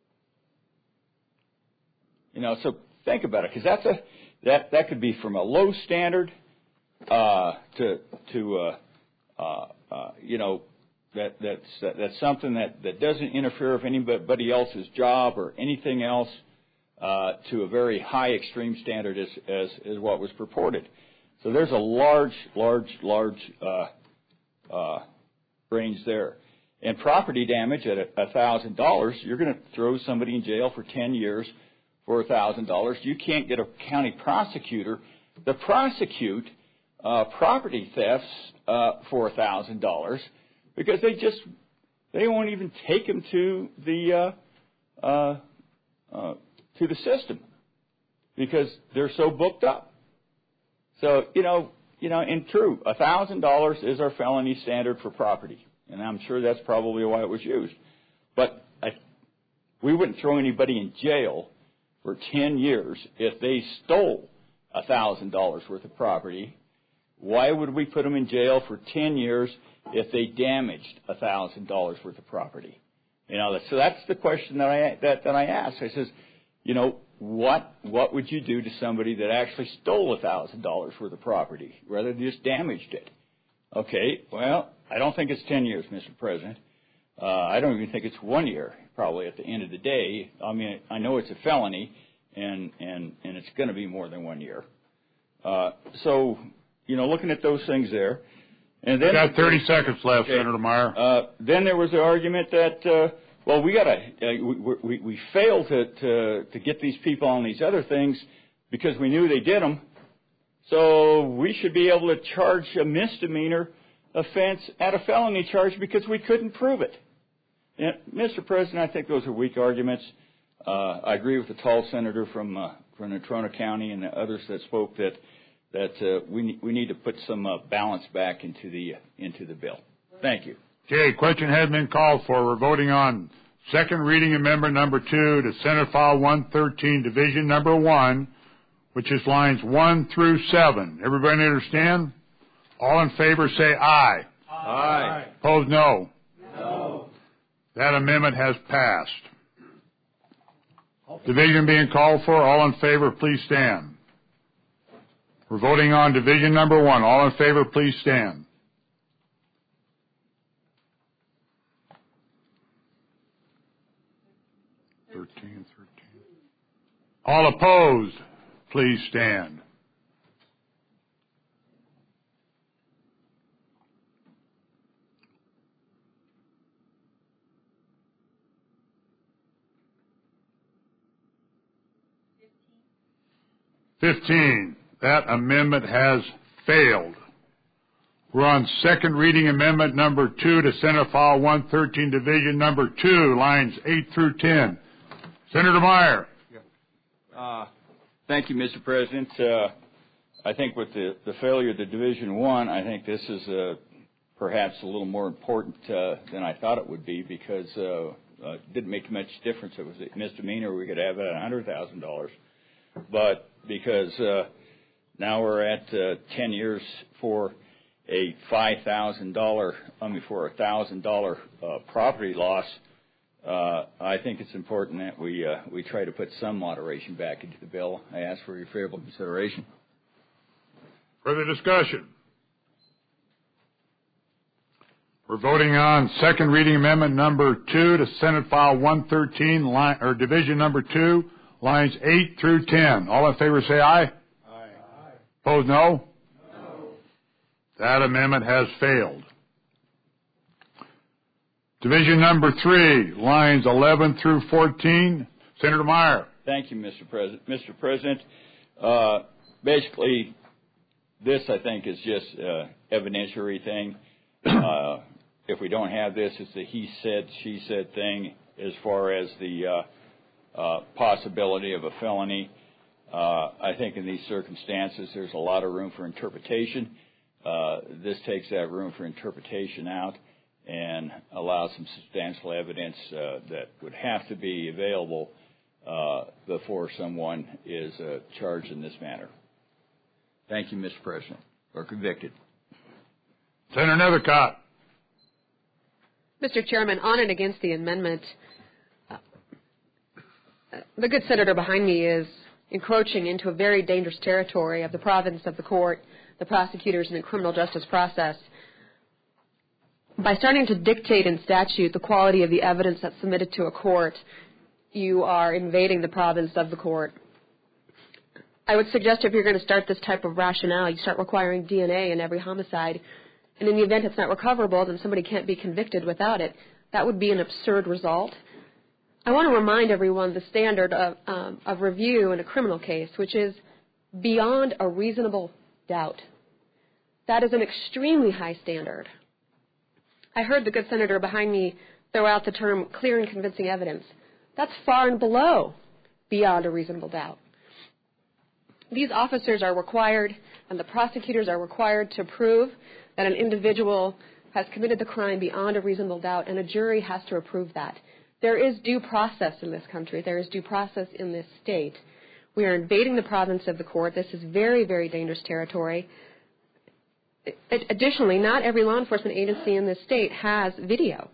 I: You know, so think about it, because that's a that that could be from a low standard uh, to to uh, uh, uh, you know that that's that, that's something that, that doesn't interfere with anybody else's job or anything else uh, to a very high extreme standard as as as what was purported. So there's a large, large, large uh, uh, range there. And property damage at a thousand dollars, you're going to throw somebody in jail for ten years. For a thousand dollars, you can't get a county prosecutor to prosecute uh, property thefts uh, for a thousand dollars because they just they won't even take them to the uh, uh, uh, to the system because they're so booked up. So you know, you know, in true, a thousand dollars is our felony standard for property, and I'm sure that's probably why it was used. But I, we wouldn't throw anybody in jail for ten years if they stole a thousand dollars worth of property. Why would we put them in jail for ten years if they damaged a thousand dollars worth of property? You know, so that's the question that I that, that I asked. I says, you know, what what would you do to somebody that actually stole a thousand dollars worth of property rather than just damaged it? Okay, well, I don't think it's ten years, Mister President. Uh, I don't even think it's one year. Probably at the end of the day. I mean, I know it's a felony, and and and it's going to be more than one year. Uh, so, you know, looking at those things there, and then
A: got thirty seconds left,
I: okay,
A: Senator Meyer.
I: Uh, then there was the argument that uh, well, we got to uh, we, we we failed to, to to get these people on these other things because we knew they did them, so we should be able to charge a misdemeanor offense at a felony charge because we couldn't prove it. Yeah, Mister President, I think those are weak arguments. Uh, I agree with the tall senator from uh, from Natrona County and the others that spoke that that uh, we we need to put some uh, balance back into the uh, into the bill. Thank you.
A: Okay, question has been called for. We're voting on second reading amendment number two to Senate File one thirteen, Division number one, which is lines one through seven. Everybody understand? All in favor say aye.
I: Aye.
A: Opposed, no.
J: No.
A: That amendment has passed. Division being called for. All in favor, please stand. We're voting on division number one. All in favor, please stand. Thirteen, thirteen. All opposed, please stand. Fifteen. That amendment has failed. We're on second reading amendment number two to Senate File one thirteen, Division number two, lines eight through ten. Senator Meyer.
I: Uh, thank you, Mister President. Uh, I think with the, the failure of the Division one, I think this is uh, perhaps a little more important uh, than I thought it would be because uh, uh, it didn't make much difference. It was a misdemeanor. We could have it at one hundred thousand dollars. But because uh, now we're at uh, ten years for a five thousand dollars, I mean, for a one thousand dollars uh, property loss, uh, I think it's important that we uh, we try to put some moderation back into the bill. I ask for your favorable consideration.
A: Further discussion? We're voting on second reading amendment number two to Senate File one thirteen, line, or Division number two, lines eight through ten. All in favor say aye. Aye. Opposed, no? No. That amendment has failed. Division number three, lines eleven through fourteen. Senator Meyer.
I: Thank you, Mister President. Mister President, uh, basically, this, I think, is just an evidentiary thing. Uh, if we don't have this, it's a he said, she said thing as far as the uh, uh, possibility of a felony. Uh, I think in these circumstances, there's a lot of room for interpretation. Uh, this takes that room for interpretation out and allows some substantial evidence uh, that would have to be available uh, before someone is uh, charged in this manner. Thank you, Mister President, or convicted.
A: Senator Nethercott.
H: Mister Chairman, on and against the amendment, uh, the good senator behind me is encroaching into a very dangerous territory of the province of the court, the prosecutors, and the criminal justice process. By starting to dictate in statute the quality of the evidence that's submitted to a court, you are invading the province of the court. I would suggest if you're going to start this type of rationale, you start requiring D N A in every homicide, and in the event it's not recoverable, then somebody can't be convicted without it. That would be an absurd result. I want to remind everyone the standard of, um, of review in a criminal case, which is beyond a reasonable doubt. That is an extremely high standard. I heard the good senator behind me throw out the term clear and convincing evidence. That's far and below beyond a reasonable doubt. These officers are required, and the prosecutors are required to prove that an individual has committed the crime beyond a reasonable doubt, and a jury has to approve that. There is due process in this country. There is due process in this state. We are invading the province of the court. This is very, very dangerous territory. Additionally, not every law enforcement agency in this state has video.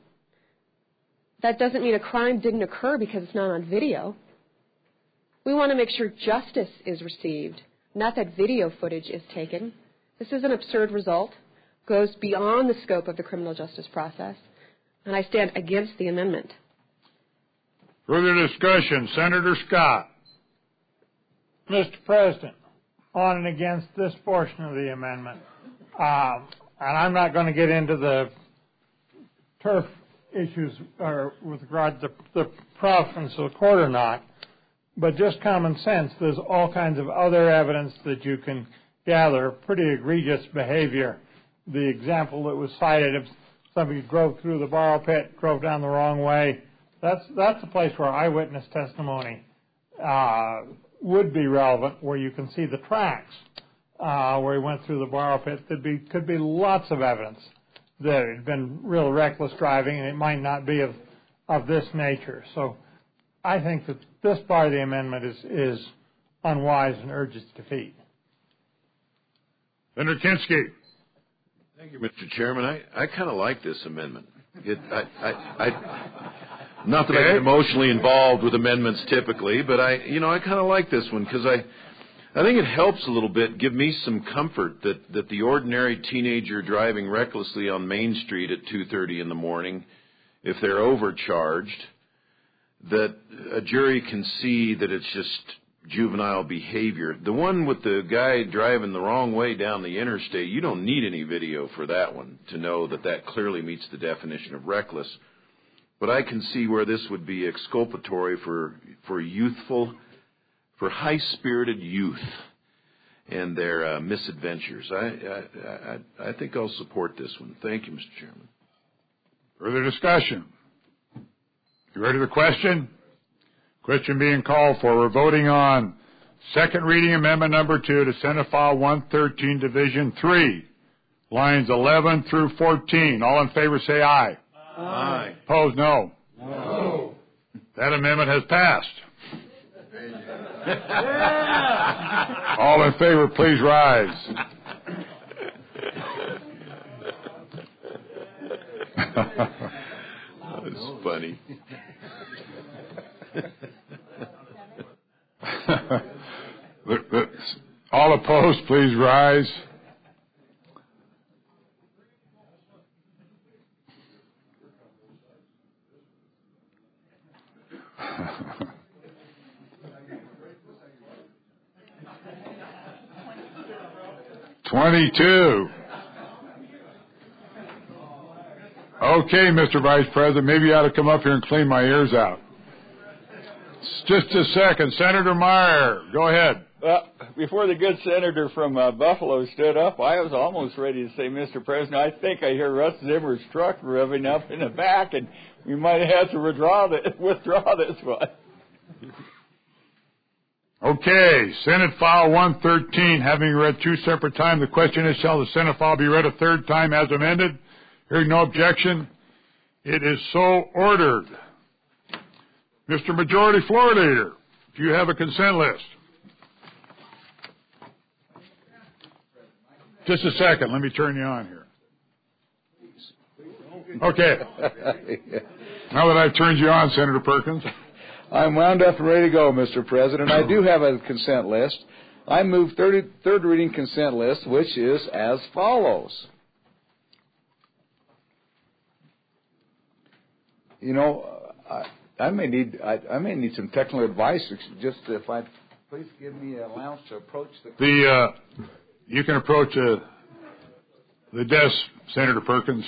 H: That doesn't mean a crime didn't occur because it's not on video. We want to make sure justice is received, not that video footage is taken. This is an absurd result, goes beyond the scope of the criminal justice process, and I stand against the amendment.
A: Further discussion. Senator Scott.
J: Mister President, on and against this portion of the amendment. Um, and I'm not going to get into the turf issues or with regard to the province of the court or not, but just common sense. There's all kinds of other evidence that you can gather, pretty egregious behavior. The example that was cited, if somebody drove through the borrow pit, drove down the wrong way, that's that's a place where eyewitness testimony uh, would be relevant, where you can see the tracks uh, where he went through the borrow pit. There'd be, could be lots of evidence that it had been real reckless driving, and it might not be of of this nature. So I think that this part of the amendment is, is unwise and urges defeat.
A: Senator Kinski.
M: Thank you, Mister Chairman. I, I kind of like this amendment. It, I, I, I, not that okay. I get emotionally involved with amendments typically, but I, you know, I kind of like this one because I, I think it helps a little bit, give me some comfort that, that the ordinary teenager driving recklessly on Main Street at two thirty in the morning, if they're overcharged, that a jury can see that it's just juvenile behavior. The one with the guy driving the wrong way down the interstate, you don't need any video for that one to know that that clearly meets the definition of reckless. But I can see where this would be exculpatory for, for youthful, for high-spirited youth and their uh, misadventures. I, I, I, I think I'll support this one. Thank you, Mister Chairman.
A: Further discussion? You ready for the question? Question being called for. We're voting on second reading amendment number two to Senate File one thirteen, Division three, lines eleven through fourteen. All in favor say aye.
M: Aye.
A: Opposed, no.
M: No.
A: That amendment has passed. All in favor, please rise.
M: That's funny.
A: All opposed, please rise. Twenty-two. Okay, Mister Vice President, maybe you ought to come up here and clean my ears out. Just a second. Senator Meyer, go ahead.
I: Well, before the good senator from uh, Buffalo stood up, I was almost ready to say, Mister President, I think I hear Russ Zimmer's truck revving up in the back, and we might have to withdraw, the, withdraw this one.
A: Okay, Senate File one thirteen, having read two separate times, the question is, shall the Senate file be read a third time as amended? Hearing no objection, it is so ordered. Mister Majority Floor Leader, do you have a consent list? Just a second. Let me turn you on here. Okay. Now that I've turned you on, Senator Perkins.
F: I'm wound up and ready to go, Mister President. I do have a consent list. I move third, third reading consent list, which is as follows. You know, I, I may need I, I may need some technical advice. Just if I please give me an allowance to approach the.
A: The uh, you can approach uh, the desk, Senator Perkins.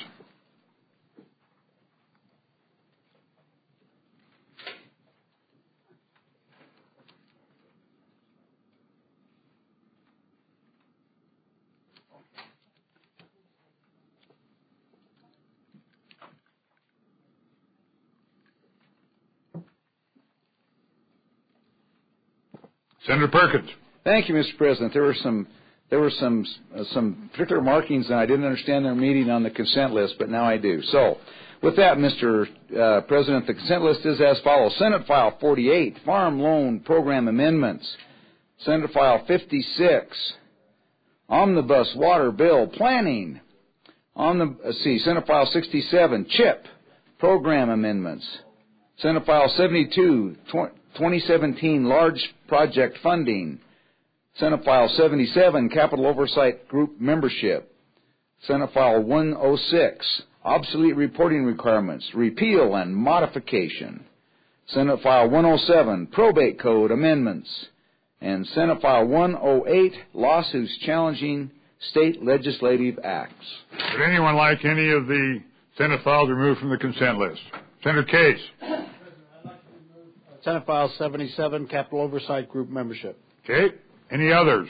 A: Senator Perkins.
F: Thank you, Mister President. There were some there were some uh, some particular markings, and I didn't understand their meaning on the consent list, but now I do. So, with that, Mister Uh, President, the consent list is as follows: Senate File forty-eight, Farm Loan Program Amendments; Senate File fifty-six, Omnibus Water Bill Planning; on the uh, see Senate File sixty-seven, CHIP Program Amendments; Senate File seventy-two, twenty seventeen Large Project Funding; Senate File seventy-seven, Capital Oversight Group Membership; Senate File one oh six, Obsolete Reporting Requirements, Repeal and Modification; Senate File one oh seven, Probate Code Amendments; and Senate File one oh eight, Lawsuits Challenging State Legislative Acts.
A: Would anyone like any of the Senate files removed from the consent list? Senator Case.
G: Senate File seventy-seven, Capital Oversight Group Membership.
A: Okay. Any others?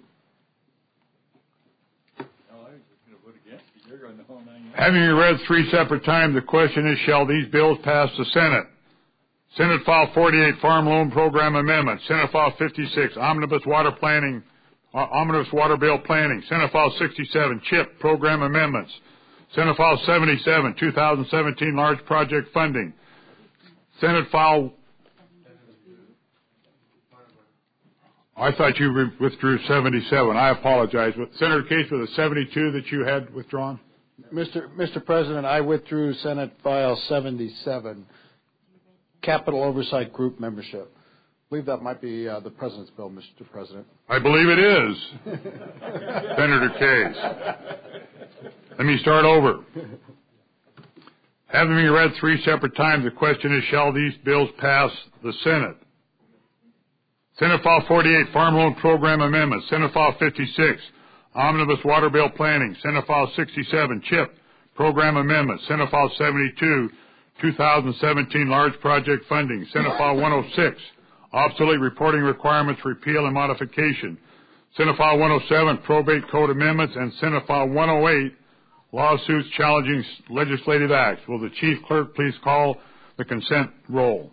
A: Having read three separate times, the question is, shall these bills pass the Senate? Senate File forty-eight, Farm Loan Program Amendment; Senate File fifty-six, Omnibus Water Planning, uh, Omnibus Water Bill Planning; Senate File sixty-seven, CHIP Program Amendments; Senate File seventy-seven, two thousand seventeen large project funding. Senate File... I thought you re- withdrew seventy-seven. I apologize. Senator Case, with the seventy-two that you had withdrawn?
G: Mister Mister President, I withdrew Senate File seventy-seven, Capital Oversight Group membership. I believe that might be uh, the President's bill, Mister President.
A: I believe it is, Senator Case. Let me start over. Having been read three separate times, the question is, shall these bills pass the Senate? Senate File forty-eight, Farm Loan Program Amendment. Senate File fifty-six, Omnibus Water Bill Planning. Senate File sixty-seven, CHIP Program Amendment. Senate File seventy-two, two thousand seventeen Large Project Funding. Senate File one oh six, Obsolete Reporting Requirements Repeal and Modification. Senate File one oh seven, Probate Code Amendments. And Senate File one oh eight, Lawsuits Challenging Legislative Acts. Will the Chief Clerk please call the consent roll?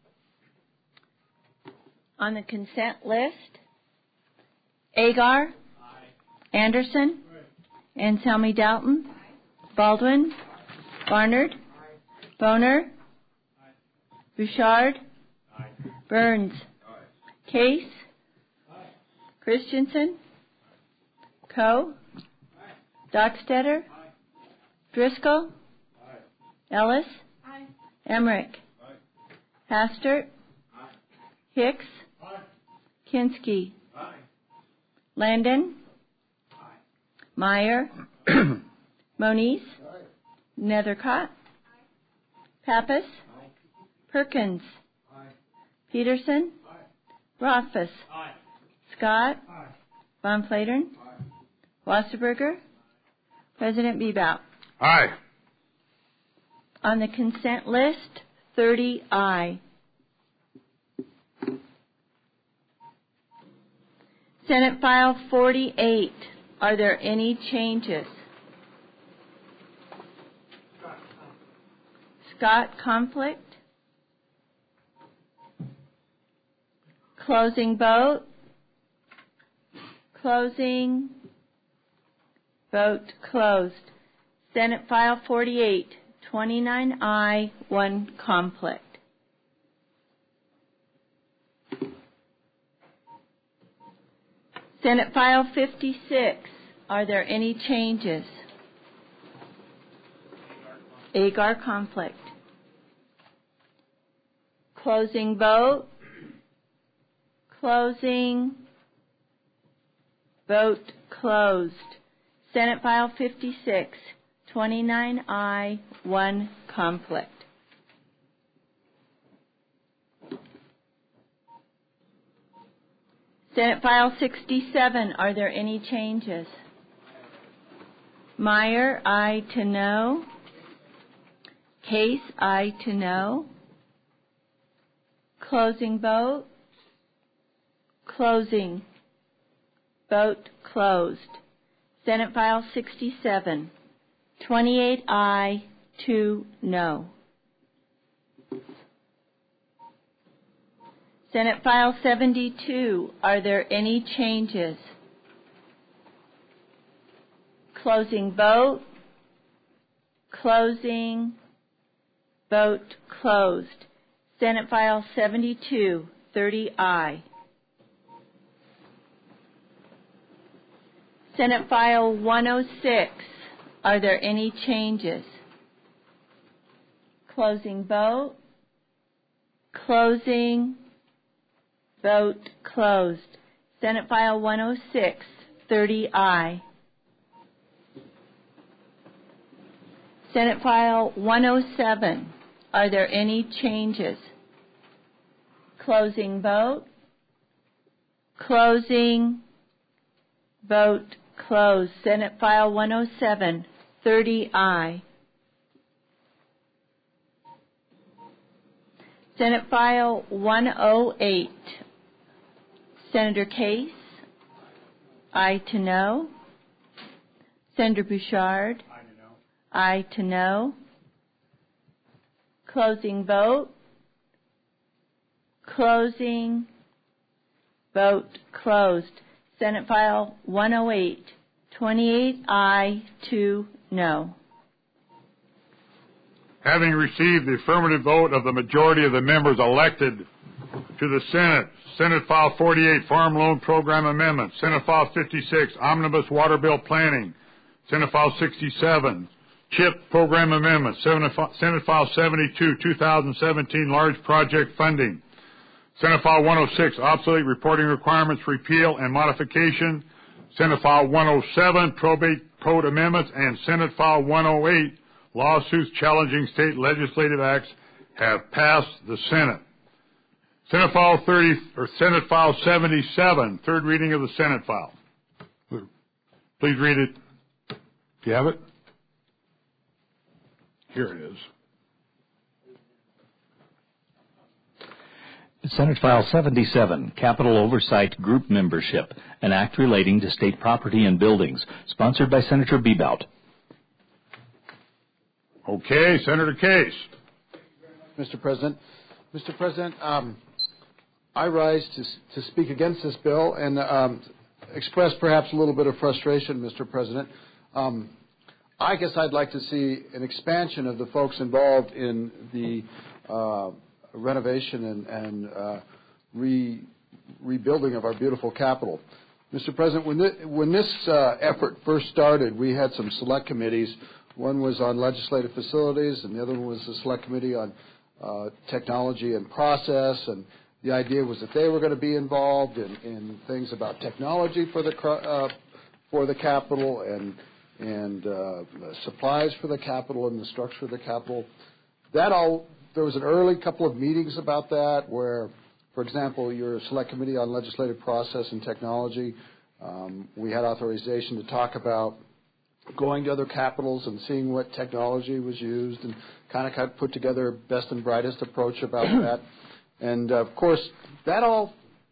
B: On the consent list, Agar, Aye. Anderson, Aye. Anselmi Dalton, Aye. Baldwin, Aye. Barnard, Aye. Boner, Aye. Bouchard, Aye. Burns, Aye. Case, Aye. Christensen, Coe, Aye. Dockstetter, Aye. Driscoll, Aye. Ellis, Aye. Emmerich, Aye. Hastert, Aye. Hicks, Aye. Kinsky, Aye. Landon, Aye. Meyer, Moniz, Aye. Nethercott, Aye. Pappas, Aye. Perkins, Aye. Peterson, Aye. Rothfuss, Aye. Scott, Aye. Von Flatern, Aye. Wasserberger, Aye. President Bebout.
A: Aye.
B: On the consent list, thirty aye. Senate File forty-eight. Are there any changes? Scott, conflict? Closing vote? Closing. Vote closed. Senate File forty-eight. twenty-nine aye, one conflict. Senate File fifty-six. Are there any changes? Agar conflict. Closing vote. Closing. Vote closed. Senate File fifty-six. twenty-nine aye, one conflict. Senate File sixty-seven. Are there any changes? Meyer, aye to no. Case, aye to no. Closing vote. Closing. Vote closed. Senate File sixty-seven. twenty-eight aye, two no. Senate File seventy-two. Are there any changes? Closing vote. Closing. Vote closed. Senate File seventy-two. thirty aye. Senate File one oh six. Are there any changes? Closing vote. Closing. Vote closed. Senate File one oh six. thirty aye. Senate File one oh seven. Are there any changes? Closing vote. Closing. Vote closed. Senate File one oh seven. thirty aye. Senate File one oh eight. Senator Case. Aye to no. Senator Bouchard. Aye to no. Aye to no. Closing vote. Closing. Vote closed. Senate File one oh eight. twenty-eight aye, two no.
A: having received the affirmative vote of the majority of the members elected to the Senate, Senate File forty-eight, Farm Loan Program Amendment, Senate File fifty-six, Omnibus Water Bill Planning, Senate File sixty-seven, CHIP Program Amendment, Senate File seventy-two, two thousand seventeen, Large Project Funding, Senate File one oh six, Obsolete Reporting Requirements Repeal and Modification, Senate File one oh seven, Probate Code Amendments, and Senate File one oh eight, Lawsuits Challenging State Legislative Acts, have passed the Senate. Senate File thirty or Senate File seventy-seven, third reading of the Senate file. Please read it. Do you have it? Here it is.
D: Senate File seventy-seven, Capital Oversight Group Membership, an act relating to state property and buildings, sponsored by Senator Bebout.
A: Okay, Senator Case.
O: Mister President, Mister President, um, I rise to to speak against this bill and um, express perhaps a little bit of frustration, Mister President. Um, I guess I'd like to see an expansion of the folks involved in the uh, renovation and, and uh, re, rebuilding of our beautiful capital. Mister President, when, th- when this uh, effort first started, we had some select committees. One was on legislative facilities, and the other one was the select committee on uh, technology and process. And the idea was that they were going to be involved in, in things about technology for the uh, for the capital and and uh, supplies for the capital and the structure of the capital. That all. There was an early couple of meetings about that where, for example, your select committee on legislative process and technology, um, we had authorization to talk about going to other capitals and seeing what technology was used and kind of, kind of put together a best and brightest approach about that. And, uh, of course, that all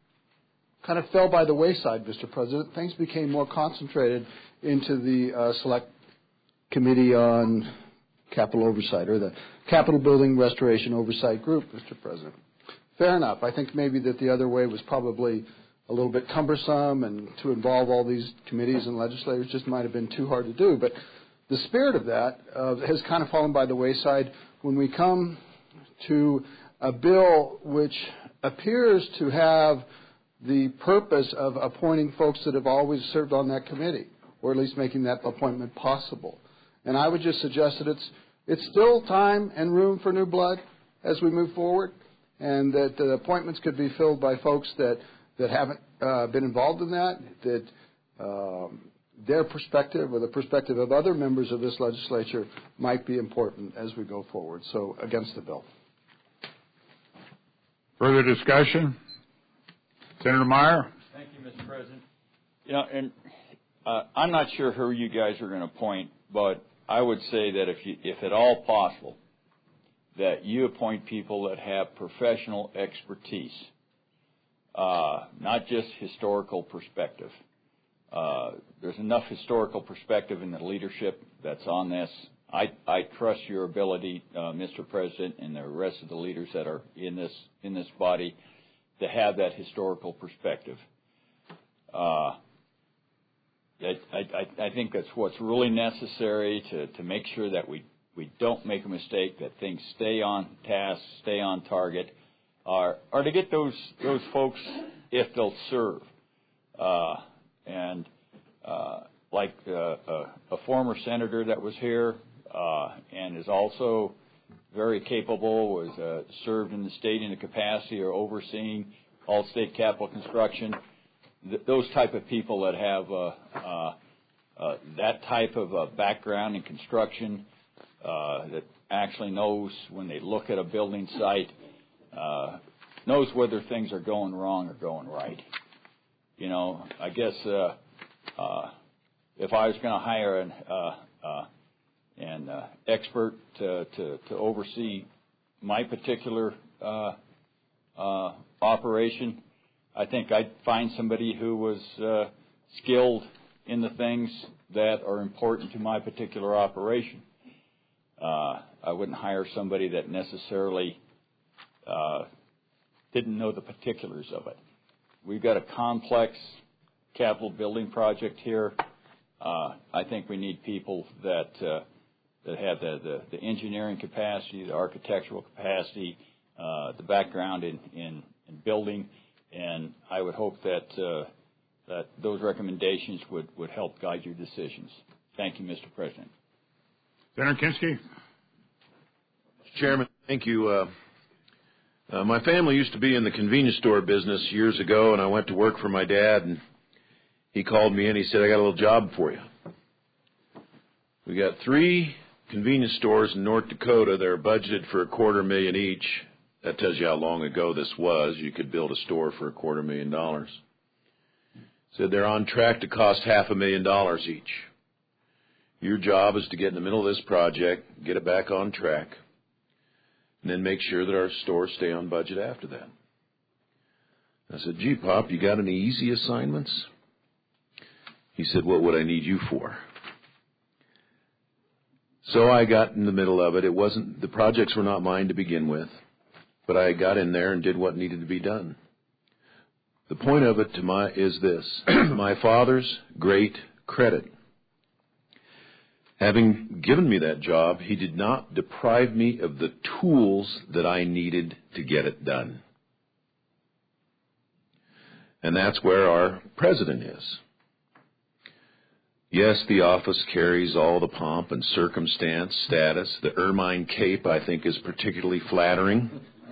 O: kind of fell by the wayside, Mister President. Things became more concentrated into the uh, select committee on capital oversight, or the Capital Building Restoration Oversight Group, Mister President. Fair enough. I think maybe that the other way was probably a little bit cumbersome, and to involve all these committees and legislators just might have been too hard to do. But the spirit of that uh, has kind of fallen by the wayside when we come to a bill which appears to have the purpose of appointing folks that have always served on that committee, or at least making that appointment possible. And I would just suggest that it's it's still time and room for new blood as we move forward, and that the appointments could be filled by folks that, that haven't uh, been involved in that, that um, their perspective or the perspective of other members of this legislature might be important as we go forward. So, against the bill.
A: Further discussion? Senator Meyer?
I: Thank you, Mister President. You know, and uh, I'm not sure who you guys are going to appoint, but I would say that if, you, if at all possible, that you appoint people that have professional expertise, uh, not just historical perspective. Uh, there's enough historical perspective in the leadership that's on this. I, I trust your ability, uh, Mister President, and the rest of the leaders that are in this in this body to have that historical perspective. Uh, I, I, I think that's what's really necessary to, to make sure that we, we don't make a mistake, that things stay on task, stay on target, or, or to get those those folks, if they'll serve. Uh, and uh, like uh, a, a former senator that was here uh, and is also very capable, was uh, served in the state in a capacity or overseeing all state capital construction. Th- those type of people that have uh, uh, uh, that type of uh, background in construction, uh, that actually knows when they look at a building site, uh, knows whether things are going wrong or going right. You know, I guess uh, uh, if I was going to hire an, uh, uh, an uh, expert to, to, to oversee my particular uh, uh, operation, I think I'd find somebody who was uh, skilled in the things that are important to my particular operation. Uh, I wouldn't hire somebody that necessarily uh, didn't know the particulars of it. We've got a complex capital building project here. Uh, I think we need people that uh, that have the, the, the engineering capacity, the architectural capacity, uh, the background in, in, in building, and I would hope that uh, that those recommendations would, would help guide your decisions. Thank you, Mister President.
A: Senator Kinski.
M: Mister Chairman, thank you. Uh, uh, my family used to be in the convenience store business years ago, and I went to work for my dad, and he called me in. He said, I got a little job for you. We got three convenience stores in North Dakota that are budgeted for a quarter million each. That tells you how long ago this was. You could build a store for a quarter million dollars. Said they're on track to cost half a million dollars each. Your job is to get in the middle of this project, get it back on track, and then make sure that our stores stay on budget after that. I said, gee, Pop, you got any easy assignments? He said, what would I need you for? So I got in the middle of it. It wasn't, the projects were not mine to begin with, but I got in there and did what needed to be done. The point of it to my is this, my father's great credit. Having given me that job, he did not deprive me of the tools that I needed to get it done. And that's where our president is. Yes, the office carries all the pomp and circumstance, status. The ermine cape, I think, is particularly flattering.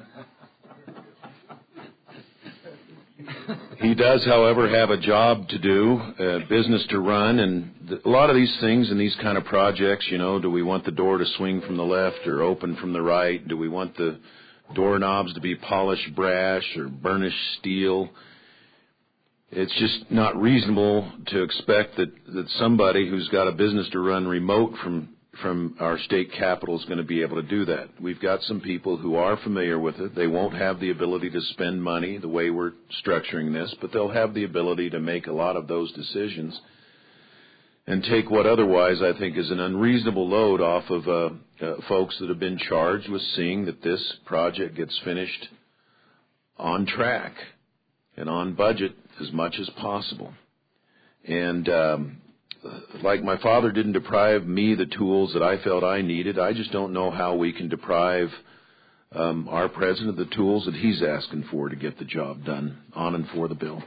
M: He does, however, have a job to do, a business to run, and th- a lot of these things and these kind of projects, you know, do we want the door to swing from the left or open from the right? Do we want the doorknobs to be polished brass or burnished steel? It's just not reasonable to expect that, that somebody who's got a business to run remote from from our state capital is going to be able to do that. We've got some people who are familiar with it. They won't have the ability to spend money the way we're structuring this, but they'll have the ability to make a lot of those decisions and take what otherwise I think is an unreasonable load off of uh, uh, folks that have been charged with seeing that this project gets finished on track and on budget as much as possible. And um, like my father didn't deprive me the tools that I felt I needed, I just don't know how we can deprive um, our president of the tools that he's asking for to get the job done on and for the bill.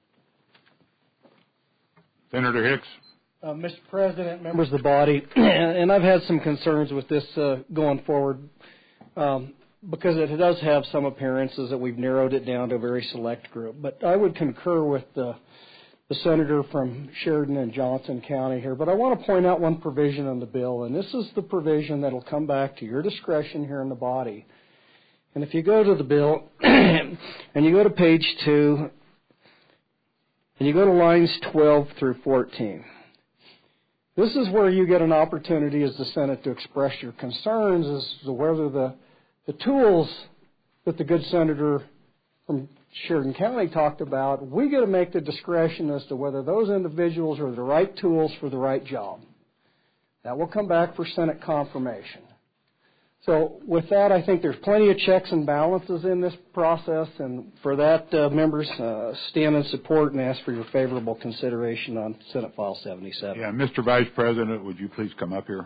A: Senator Hicks.
G: Uh, Mister President, members of the body, and I've had some concerns with this uh, going forward um, because it does have some appearances that we've narrowed it down to a very select group. But I would concur with the the senator from Sheridan and Johnson County here, but I want to point out one provision in the bill, and this is the provision that will come back to your discretion here in the body. And if you go to the bill, and you go to page two, and you go to lines twelve through fourteen, this is where you get an opportunity as the Senate to express your concerns as to whether the, the tools that the good senator from Sheridan County talked about, we get to make the discretion as to whether those individuals are the right tools for the right job. That will come back for Senate confirmation. So with that, I think there's plenty of checks and balances in this process, and for that, uh, members, uh, stand in support and ask for your favorable consideration on Senate File seventy-seven.
A: Yeah, Mister Vice President, would you please come up here?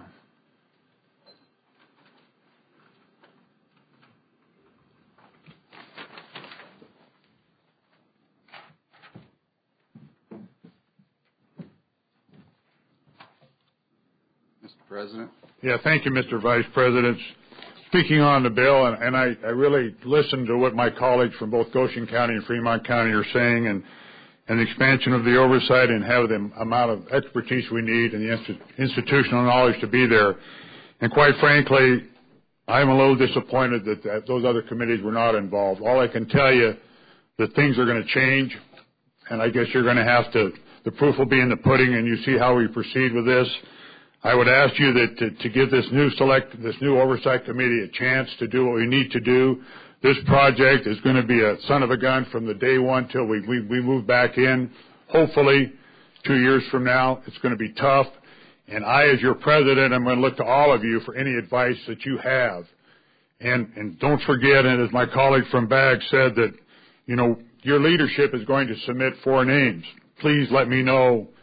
E: President.
A: Yeah, thank you, Mister Vice President. Speaking on the bill, and, and I, I really listened to what my colleagues from both Goshen County and Fremont County are saying, and, and the expansion of the oversight and have the amount of expertise we need and the inst- institutional knowledge to be there. And quite frankly, I'm a little disappointed that, that those other committees were not involved. All I can tell you that things are going to change, and I guess you're going to have to, the proof will be in the pudding, and you see how we proceed with this. I would ask you that to, to give this new select, this new oversight committee a chance to do what we need to do. This project is going to be a son of a gun from the day one till we, we, we move back in. Hopefully, two years from now, it's going to be tough. And I, as your president, I'm going to look to all of you for any advice that you have. And, and don't forget, and as my colleague from B A G said, that, you know, your leadership is going to submit four names. Please let me know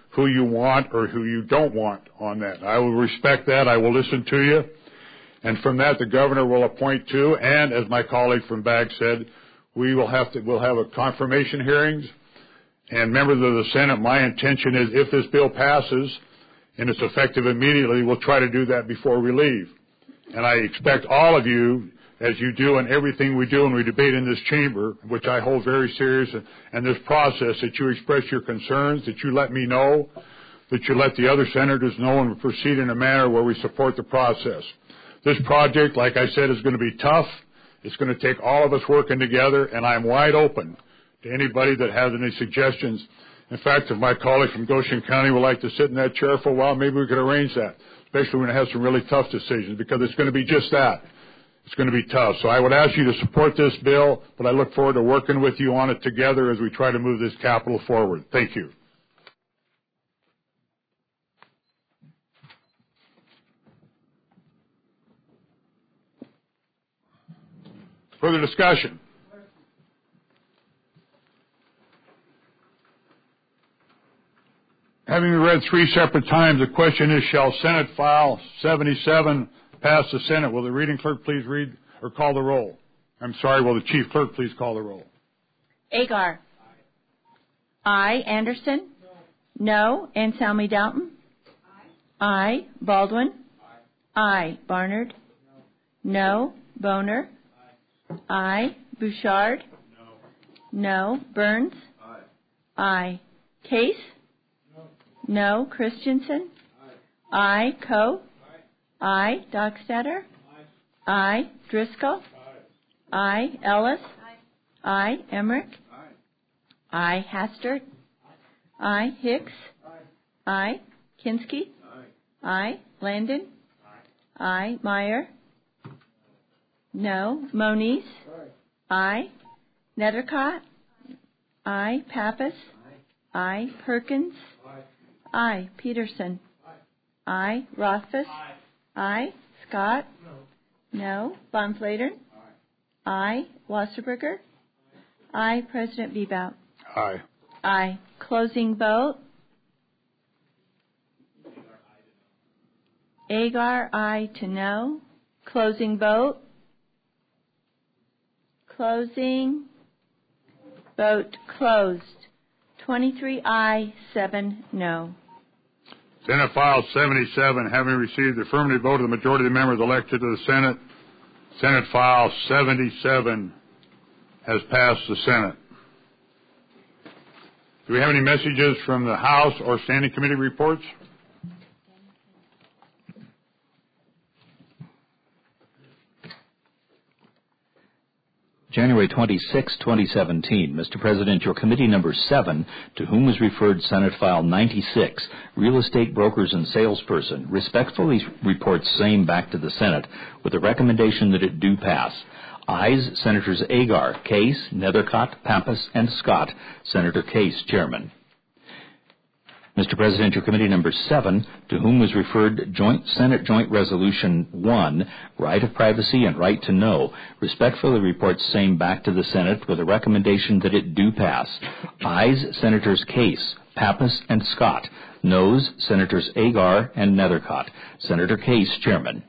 A: who you want or who you don't want on that. I will respect that. I will listen to you. And from that, the governor will appoint two. And as my colleague from B A G said, we will have to, we'll have a confirmation hearings. And members of the Senate, my intention is if this bill passes and it's effective immediately, we'll try to do that before we leave. And I expect all of you, as you do in everything we do and we debate in this chamber, which I hold very serious, and, and this process, that you express your concerns, that you let me know, that you let the other senators know, and proceed in a manner where we support the process. This project, like I said, is going to be tough. It's going to take all of us working together, and I'm wide open to anybody that has any suggestions. In fact, if my colleague from Goshen County would like to sit in that chair for a while, maybe we could arrange that, especially when we have some really tough decisions, because it's going to be just that. It's going to be tough. So I would ask you to support this bill, but I look forward to working with you on it together as we try to move this capital forward. Thank you. Further discussion? Having been read three separate times, the question is, shall Senate File seventy-seven pass the Senate? Will the reading clerk please read or call the roll? I'm sorry, will the chief clerk please call the roll?
B: Agar. Aye. I. Anderson? No. No. Anselmi Dalton? Aye. I. Baldwin? Aye. I. Barnard? No. No. Boner? Aye. I. Bouchard? No. No. Burns? Aye. I. Case? No. Christensen? Aye. I. Coe? Aye. Dockstader? Aye. Driscoll? Aye. Ellis? Aye. Emmerich? Aye. Hastert? Aye. Hicks? Aye. Kinski? Aye. Landon? Aye. Meyer? No. Moniz? Aye. Nethercott? Aye. Pappas? Aye. Perkins? Aye. Peterson? Aye. Rothfuss? Aye. Scott? No. Von Flatern? Aye. Wasserberger? Aye. President Bebout?
A: Aye.
B: Aye. Closing vote. Agar, aye to no. Closing vote. Closing. Vote closed. twenty-three aye, seven no.
A: Senate File seventy-seven, having received the affirmative vote of the majority of the members elected to the Senate, Senate File seventy-seven has passed the Senate. Do we have any messages from the House or standing committee reports?
D: January twenty-sixth, twenty seventeen. Mister President, your committee number seven, to whom was referred Senate File ninety-six, Real Estate Brokers and Salesperson, respectfully reports same back to the Senate with a recommendation that it do pass. Ayes, Senators Agar, Case, Nethercott, Pappas, and Scott. Senator Case, Chairman. Mister President, your committee number seven, to whom was referred Joint Senate Joint Resolution one, Right of Privacy and Right to Know, respectfully reports same back to the Senate with a recommendation that it do pass. Ayes, Senators Case, Pappas, and Scott. Noes, Senators Agar and Nethercott. Senator Case, Chairman.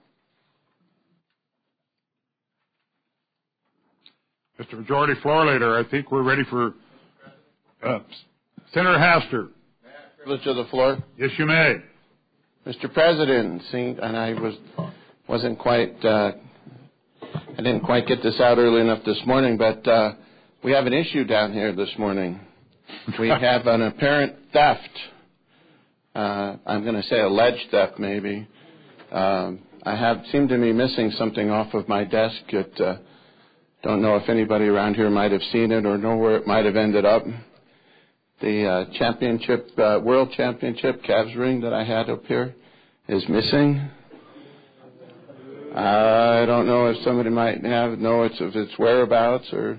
A: Mister Majority Floor Leader, I think we're ready for uh, Senator Hastert.
P: Privilege of the floor.
A: Yes, you may.
P: Mister President, see, and I was wasn't quite uh, I didn't quite get this out early enough this morning, but uh, we have an issue down here this morning. We have an apparent theft. Uh, I'm going to say alleged theft, maybe. Um, I have seemed to be missing something off of my desk. It, uh, don't know if anybody around here might have seen it or know where it might have ended up. The uh, championship, uh, world championship calves ring that I had up here is missing. I don't know if somebody might have know it's of its whereabouts or.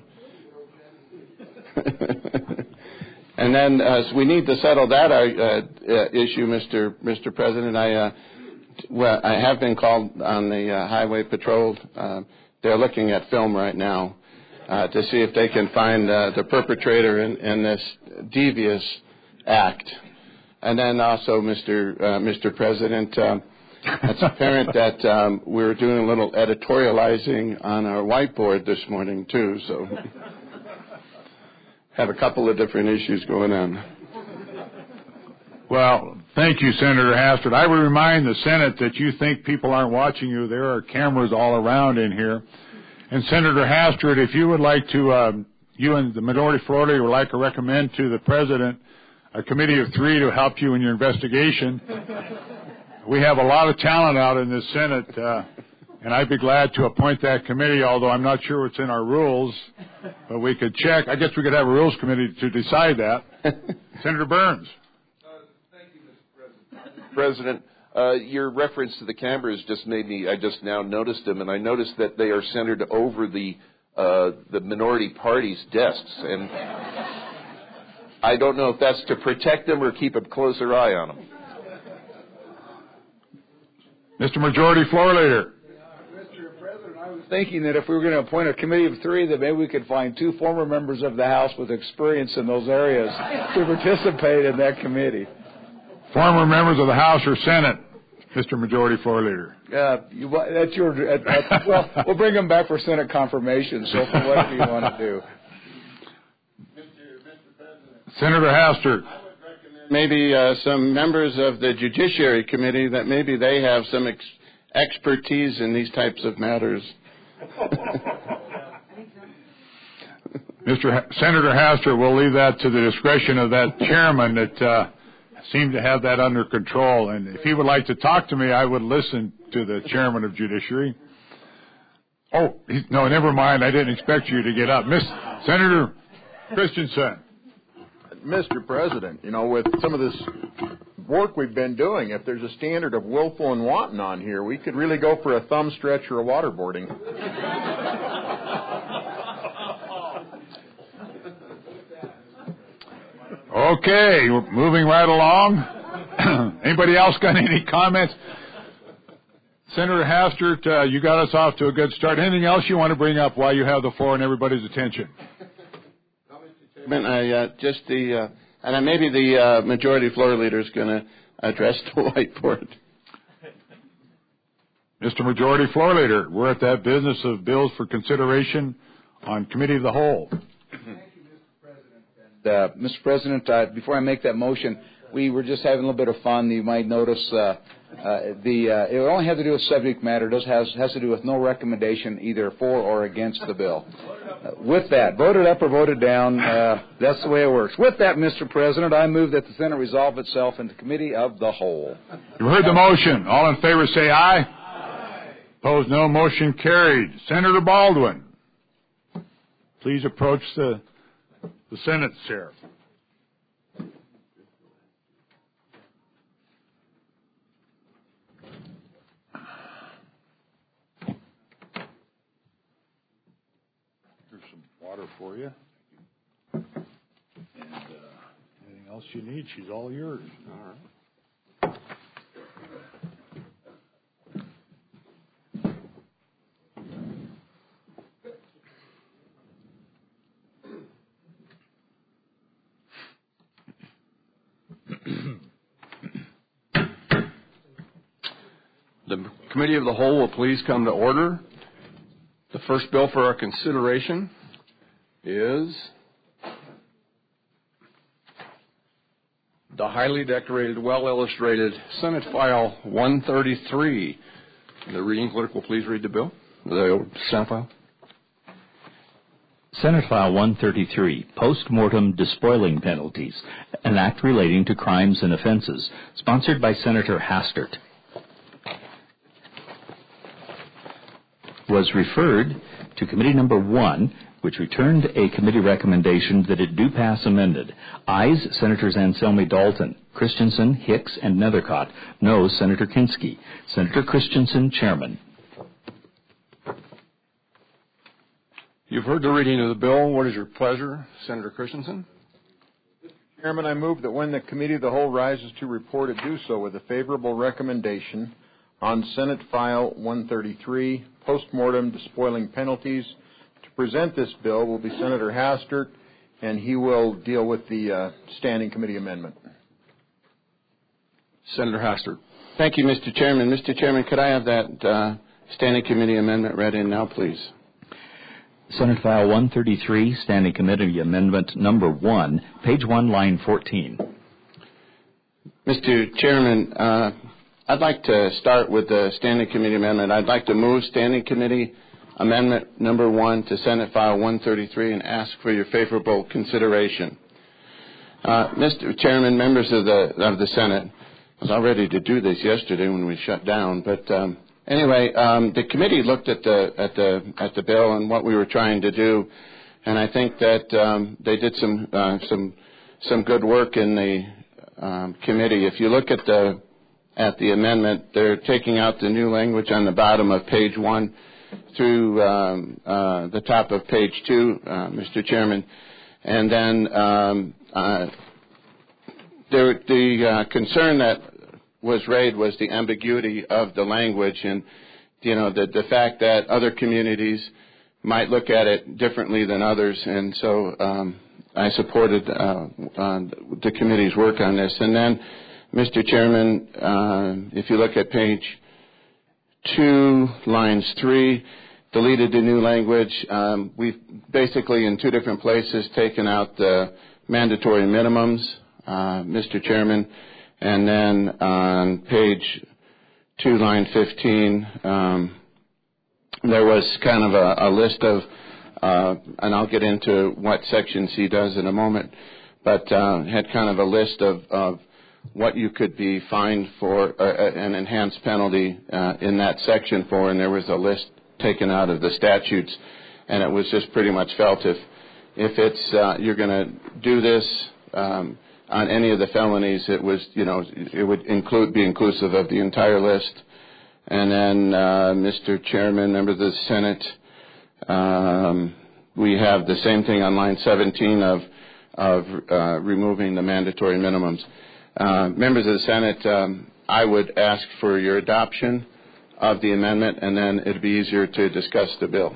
P: And then uh, so we need to settle that uh, uh, issue, Mister Mister President. I uh, well, I have been called on the uh, highway patrol. Uh, they're looking at film right now. Uh, to see if they can find uh, the perpetrator in, in this devious act. Uh, And then also, Mister Uh, Mister President, um, it's apparent that um, we're doing a little editorializing on our whiteboard this morning, too, so have a couple of different issues going on.
A: Well, thank you, Senator Hastert. I would remind the Senate that you think people aren't watching you. There are cameras all around in here. And Senator Hastert, if you would like to, um, you and the Majority Floor Leader would like to recommend to the President a committee of three to help you in your investigation. We have a lot of talent out in this Senate, uh, and I'd be glad to appoint that committee, although I'm not sure what's in our rules, but we could check. I guess we could have a Rules Committee to decide that. Senator Burns.
M: President, uh, your reference to the cameras just made me, I just now noticed them, and I noticed that they are centered over the uh, the minority party's desks. And I don't know if that's to protect them or keep a closer eye on them.
A: Mister Majority Floor Leader.
F: Mister President, I was thinking that if we were going to appoint a committee of three, that maybe we could find two former members of the House with experience in those areas to participate in that committee.
A: Former members of the House or Senate, Mister Majority Floor Leader.
F: Uh, you, that's your. Uh, uh, well, we'll bring them back for Senate confirmation. So, for whatever you want to do.
A: Senator Hastert.
P: Maybe uh, some members of the Judiciary Committee that maybe they have some ex- expertise in these types of matters.
A: Mister H- Senator Hastert, we'll leave that to the discretion of that chairman that uh, seemed to have that under control. And if he would like to talk to me, I would listen to the chairman of Judiciary. Oh, he, no, never mind. I didn't expect you to get up. Miss Senator Christensen.
K: Mister President, you know, with some of this work we've been doing, if there's a standard of willful and wanton on here, we could really go for a thumb stretch or a waterboarding.
A: Okay, we're moving right along. Anybody else got any comments? Senator Hastert, uh, you got us off to a good start. Anything else you want to bring up while you have the floor and everybody's attention?
P: I, uh, just the, uh, and maybe the uh, Majority Floor Leader is going to address the whiteboard.
A: Mister Majority Floor Leader, we're at that business of bills for consideration on Committee of the Whole.
F: Thank you, Mister President. Uh, Mister President, uh, before I make that motion, we were just having a little bit of fun. You might notice uh, uh, the uh, it only has to do with subject matter. It does has has to do with no recommendation either for or against the bill. Uh, with that, voted up or voted down, uh, that's the way it works. With that, Mister President, I move that the Senate resolve itself into Committee of the Whole.
A: You heard the motion. All in favor say aye. Aye. Opposed, no. Motion carried. Senator Baldwin, please approach the, the Senate chair. Water for you. And uh, anything else you need, she's all yours. All right.
Q: The Committee of the Whole will please come to order. The first bill for our consideration is the highly decorated, well-illustrated Senate File one thirty-three. The reading clerk will please read the bill, the Senate file.
D: Senate File one thirty-three, Post-Mortem Despoiling Penalties, an act relating to crimes and offenses, sponsored by Senator Hastert. Was referred to Committee Number One, which returned a committee recommendation that it do pass amended. Ayes, Senators Anselmi Dalton, Christensen, Hicks, and Nethercott. No, Senator Kinski. Senator Christensen, Chairman.
Q: You've heard the reading of the bill. What is your pleasure, Senator Christensen?
K: Mister Chairman, I move that when the Committee of the Whole rises to report, it do so with a favorable recommendation on Senate File one thirty-three, Post-Mortem Despoiling Penalties. To present this bill will be Senator Hastert, and he will deal with the uh, Standing Committee amendment.
Q: Senator Hastert.
P: Thank you, Mister Chairman. Mister Chairman, could I have that uh, standing committee amendment read in now, please?
D: Senate File one thirty-three, Standing Committee Amendment Number one, page one, line fourteen.
P: Mister Chairman, uh, I'd like to start with the Standing Committee Amendment. I'd like to move Standing Committee Amendment Number one to Senate File one thirty-three and ask for your favorable consideration. Uh, Mister Chairman, members of the of the Senate, I was all ready to do this yesterday when we shut down, but um, anyway, um, the committee looked at the at the at the bill and what we were trying to do, and I think that um, they did some uh, some some good work in the um, committee. If you look at the at the amendment, they're taking out the new language on the bottom of page one through um, uh, the top of page two, uh, Mister Chairman, and then um, uh, there, the uh, concern that was raised was the ambiguity of the language, and you know the the fact that other communities might look at it differently than others, and so um, I supported uh, uh, the committee's work on this. And then, Mister Chairman, uh, if you look at page two, lines three, deleted the new language. Um, we've basically in two different places taken out the mandatory minimums, uh, Mister Chairman, and then on page two, line fifteen, um, there was kind of a, a list of, uh, and I'll get into what Section C does in a moment, but uh, had kind of a list of, of what you could be fined for, uh, an enhanced penalty uh, in that section for, and there was a list taken out of the statutes, and it was just pretty much felt if if it's uh, you're going to do this um, on any of the felonies, it was you know it would include be inclusive of the entire list. And then, uh, Mister Chairman, members of the Senate, um, we have the same thing on line seventeen of of uh, removing the mandatory minimums. Uh, members of the Senate, um, I would ask for your adoption of the amendment, and then it'd be easier to discuss the bill.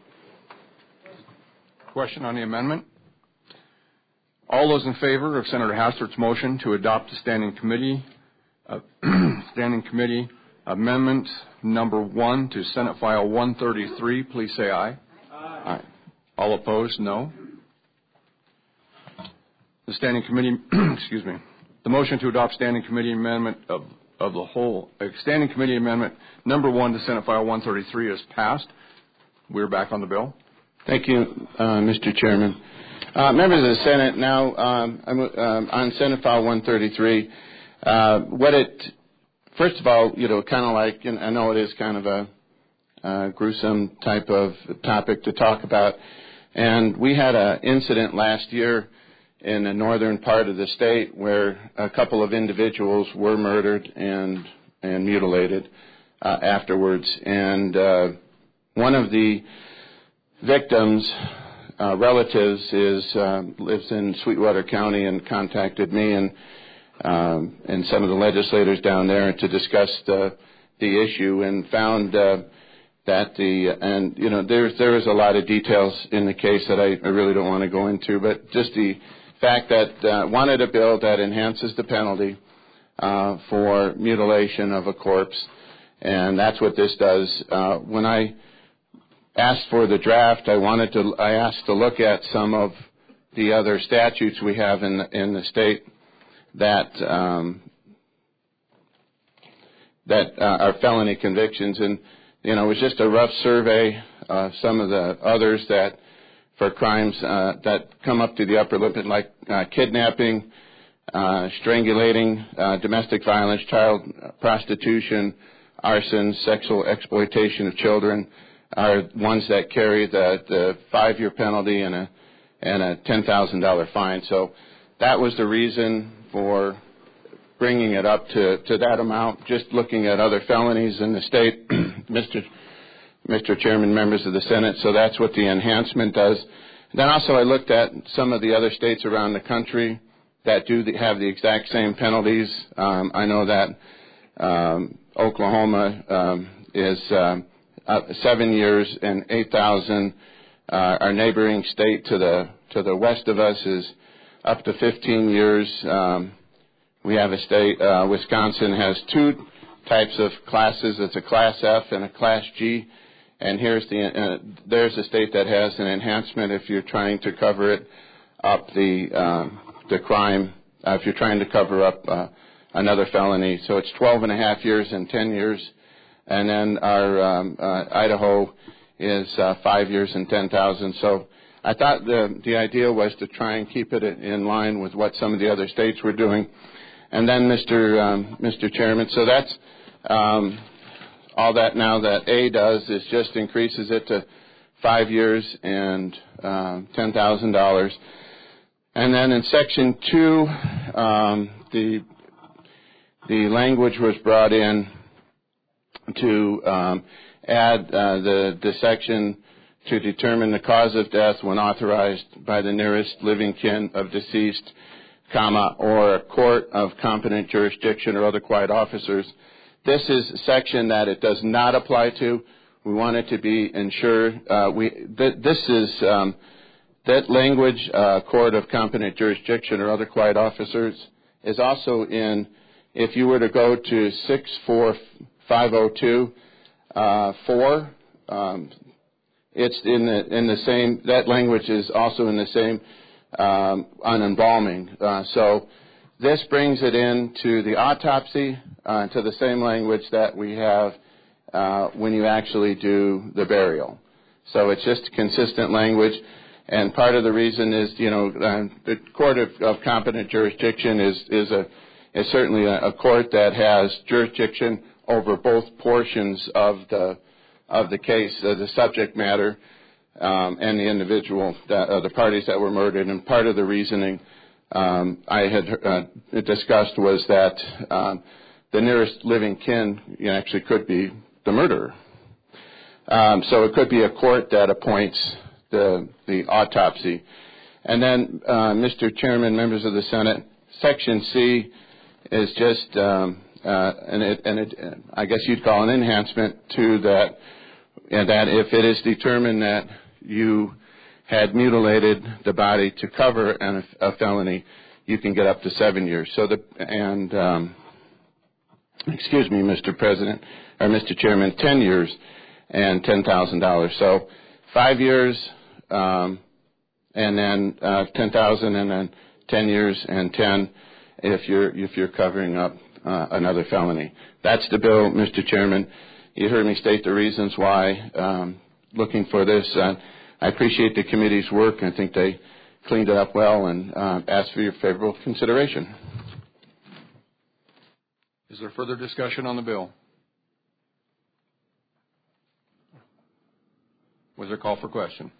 Q: Question on the amendment? All those in favor of Senator Hastert's motion to adopt the standing committee uh, standing committee amendment number one to Senate File one thirty-three, please say aye. Aye. Aye. All opposed, no. The standing committee, excuse me, the motion to adopt standing committee amendment of, of the whole, uh, standing committee amendment number one to Senate File one thirty-three is passed. We're back on the bill.
P: Thank you, uh, Mister Chairman. Uh, members of the Senate, now um, I'm, um, on Senate File one thirty-three, uh, what it, first of all, you know, kind of like, and I know it is kind of a uh, gruesome type of topic to talk about, and we had an incident last year in the northern part of the state where a couple of individuals were murdered and and mutilated uh, afterwards, and uh, one of the victims' uh, relatives is uh, lives in Sweetwater County and contacted me and um, and some of the legislators down there to discuss the the issue, and found uh, that the and you know there's there is a lot of details in the case that I, I really don't want to go into, but just the fact that uh, wanted a bill that enhances the penalty uh, for mutilation of a corpse, and that's what this does. Uh, when I asked for the draft, I wanted to I asked to look at some of the other statutes we have in the, in the state that um, that uh, are felony convictions, and you know it was just a rough survey of some of the others that for crimes uh, that come up to the upper limit, like uh, kidnapping, uh, strangulating, uh, domestic violence, child prostitution, arson, sexual exploitation of children, are ones that carry the, the five-year penalty and a and a ten thousand dollars fine. So that was the reason for bringing it up to, to that amount. Just looking at other felonies in the state, Mister Mister Chairman, members of the Senate, so that's what the enhancement does. Then also I looked at some of the other states around the country that do the, have the exact same penalties. Um, I know that um, Oklahoma um, is um, uh, seven years and eight thousand. Uh, our neighboring state to the to the west of us is up to fifteen years. Um, we have a state, uh, Wisconsin has two types of classes. It's a Class F and a Class G. And here's the, uh, there's a state that has an enhancement if you're trying to cover it up the, uh, the crime, uh, if you're trying to cover up, uh, another felony. So it's twelve and a half years and ten years. And then our, um, uh, Idaho is, uh, five years and ten thousand. So I thought the, the idea was to try and keep it in line with what some of the other states were doing. And then Mister Um, Mister Chairman, so that's, um, all that now that A does is just increases it to five years and uh, ten thousand dollars. And then in Section two, um, the the language was brought in to um, add uh, the the section to determine the cause of death when authorized by the nearest living kin of deceased, comma, or a court of competent jurisdiction or other quiet officers. This is a section that it does not apply to. We want it to be ensured. Uh, we th- this is um, that language, uh, court of competent jurisdiction or other quiet officers, is also in. If you were to go to six four five zero two uh, four, um, it's in the in the same. That language is also in the same um, on embalming. Uh, so. This brings it into the autopsy, uh, to the same language that we have uh, when you actually do the burial. So it's just consistent language, and part of the reason is, you know, uh, the court of, of competent jurisdiction is is a is certainly a, a court that has jurisdiction over both portions of the of the case, uh, the subject matter, um, and the individual, that, uh, the parties that were murdered, and part of the reasoning. Um, I had uh, discussed was that um, the nearest living kin, you know, actually could be the murderer. Um, so it could be a court that appoints the the autopsy. And then, uh, Mister Chairman, members of the Senate, Section C is just, um, uh, and, it, and it, I guess you'd call an enhancement to that, and that if it is determined that you had mutilated the body to cover an, a felony, you can get up to seven years. So the and um, excuse me, Mister President or Mister Chairman, ten years and ten thousand dollars. So five years, um, and then uh, ten thousand, and then ten years and ten if you're if you're covering up uh, another felony. That's the bill, Mister Chairman. You heard me state the reasons why. Um, looking for this. Uh, I appreciate the committee's work. I think they cleaned it up well, and uh, ask for your favorable consideration.
Q: Is there further discussion on the bill? Was there a call for question?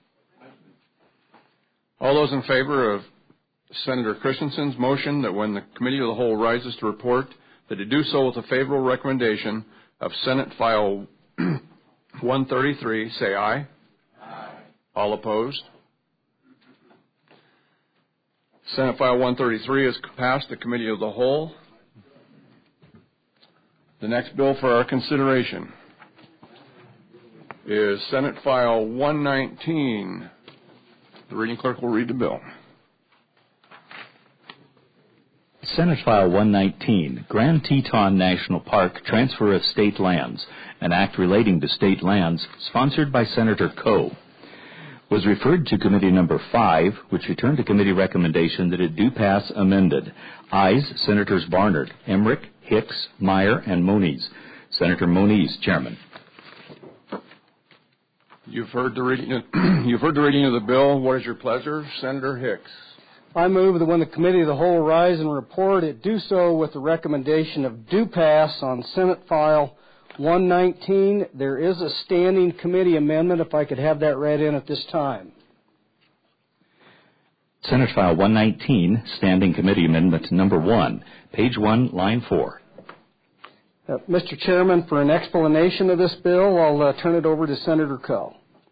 Q: All those in favor of Senator Christensen's motion that when the Committee of the Whole rises to report, that it do so with a favorable recommendation of Senate File one thirty-three, say aye. All opposed? Senate File one thirty-three has passed the Committee of the Whole. The next bill for our consideration is Senate File one nineteen. The reading clerk will read the bill.
D: Senate File one nineteen, Grand Teton National Park Transfer of State Lands, an act relating to state lands, sponsored by Senator Coe, was referred to Committee Number five, which returned to committee recommendation that it do pass amended. Ayes, Senators Barnard, Emmerich, Hicks, Meyer, and Moniz. Senator Moniz, Chairman.
Q: You've heard the reading of, you've heard the reading of the bill. What is your pleasure? Senator Hicks.
G: I move that when the Committee of the Whole rise and report, it do so with the recommendation of due pass on Senate File one nineteen. There is a standing committee amendment, if I could have that read in at this time.
D: Senate File one nineteen, Standing Committee Amendment Number one, page one, line four.
G: Uh, Mister Chairman, for an explanation of this bill, I'll uh, turn it over to Senator Coe.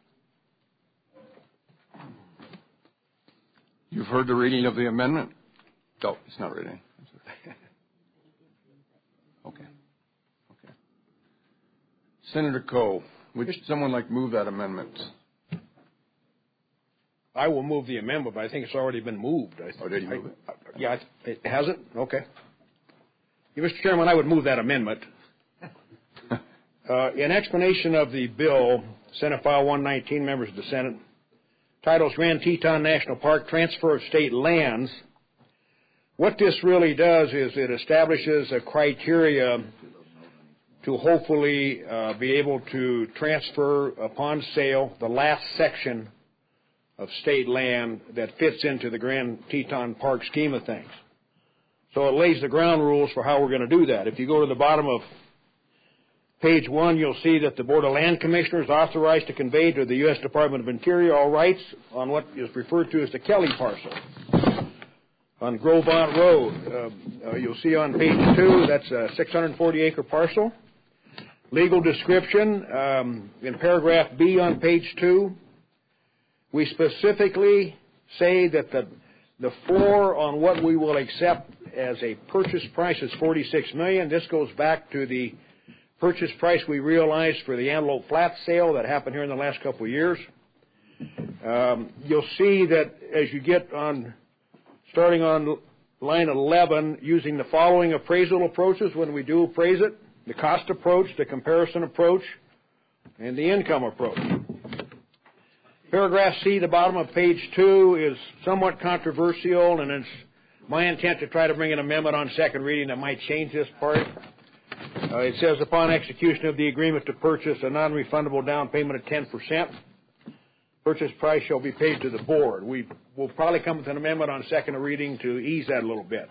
Q: You've heard the reading of the amendment? Oh, it's not reading. Okay. Okay. Senator Coe, would someone like to move that amendment?
R: I will move the amendment, but I think it's already been moved. I
Q: oh, did you move
R: I,
Q: it?
R: I, yeah, it hasn't? Okay. Mister Chairman, I would move that amendment. Uh, in explanation of the bill, Senate File one nineteen, members of the Senate, titles Grand Teton National Park Transfer of State Lands, what this really does is it establishes a criteria to hopefully uh, be able to transfer upon sale the last section of state land that fits into the Grand Teton Park scheme of things. So it lays the ground rules for how we're going to do that. If you go to the bottom of page one, you'll see that the Board of Land Commissioners authorized to convey to the U S Department of Interior all rights on what is referred to as the Kelly parcel. On Grovont Road, uh, uh, you'll see on page two, that's a six hundred forty acre parcel. Legal description, um, in paragraph B on page two, we specifically say that the, the floor on what we will accept as a purchase price is forty-six million dollars. This goes back to the purchase price we realized for the Antelope Flat sale that happened here in the last couple of years. Um, you'll see that as you get on, starting on line eleven, using the following appraisal approaches when we do appraise it: the cost approach, the comparison approach, and the income approach. Paragraph C, the bottom of page two, is somewhat controversial, and it's my intent to try to bring an amendment on second reading that might change this part. Uh, it says, upon execution of the agreement to purchase, a non-refundable down payment of ten percent. Purchase price shall be paid to the board. We will probably come with an amendment on second reading to ease that a little bit.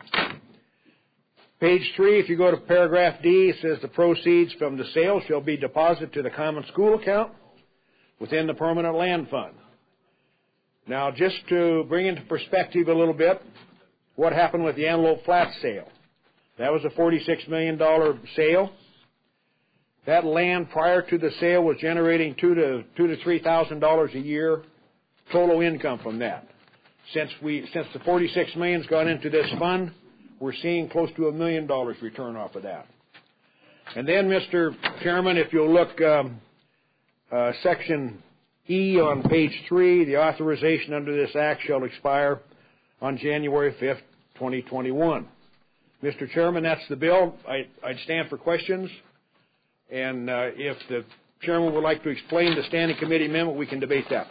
R: Page three, if you go to paragraph D, it says the proceeds from the sale shall be deposited to the common school account within the permanent land fund. Now, just to bring into perspective a little bit, what happened with the Antelope Flat sale? That was a forty-six million dollars sale. That land prior to the sale was generating two to two to three thousand dollars a year total income from that. Since we since the forty-six million has gone into this fund, we're seeing close to a million dollars return off of that. And then, Mister Chairman, if you'll look, um, uh, section E on page three, the authorization under this act shall expire on January fifth, twenty twenty-one. Mister Chairman, that's the bill. I, I'd stand for questions. And uh, if the chairman would like to explain the standing committee amendment, we can debate that.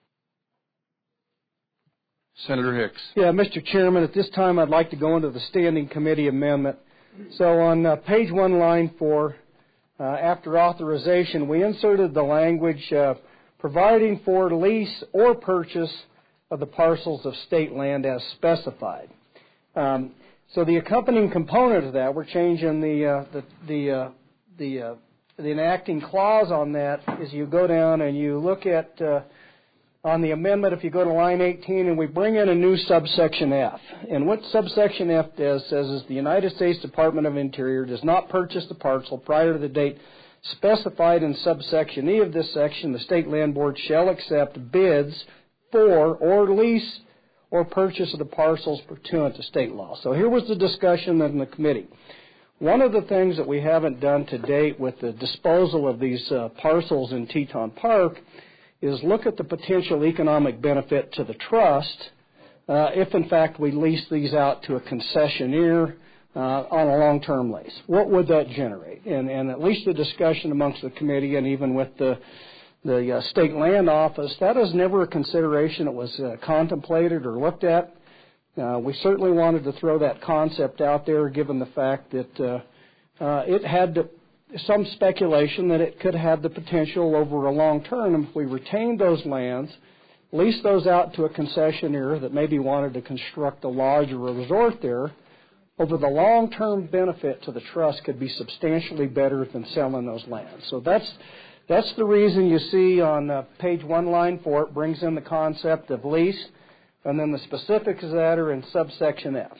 Q: Senator Hicks.
G: Yeah, Mister Chairman, at this time I'd like to go into the standing committee amendment. So on uh, page one, line four, uh, after authorization, we inserted the language uh, providing for lease or purchase of the parcels of state land as specified. Um, so the accompanying component of that, we're changing the uh, the the uh, the, uh, the enacting clause on that is you go down and you look at uh, on the amendment, if you go to line eighteen, and we bring in a new subsection F. And what subsection F does says is the United States Department of Interior does not purchase the parcel prior to the date specified in subsection E of this section. The State Land Board shall accept bids for or lease or purchase of the parcels pursuant to state law. So here was the discussion in the committee. One of the things that we haven't done to date with the disposal of these uh, parcels in Teton Park is look at the potential economic benefit to the trust uh, if, in fact, we lease these out to a concessionaire uh, on a long-term lease. What would that generate? And, and at least the discussion amongst the committee and even with the, the uh, State Land Office, that is never a consideration that was uh, contemplated or looked at. Uh, we certainly wanted to throw that concept out there given the fact that uh, uh, it had to, some speculation that it could have the potential over a long term if we retained those lands, leased those out to a concessionaire that maybe wanted to construct a lodge or a resort there, over the long-term benefit to the trust could be substantially better than selling those lands. So that's that's the reason you see on uh, page one, line four, it brings in the concept of lease, and then the specifics of that are in subsection F.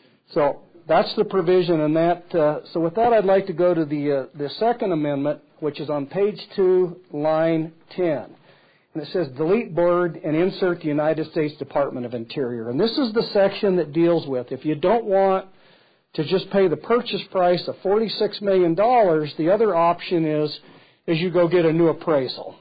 G: So that's the provision in that. Uh, so with that, I'd like to go to the uh, the second amendment, which is on page two, line ten. And it says, delete board and insert the United States Department of Interior. And this is the section that deals with, if you don't want to just pay the purchase price of forty-six million dollars, the other option is, is you go get a new appraisal.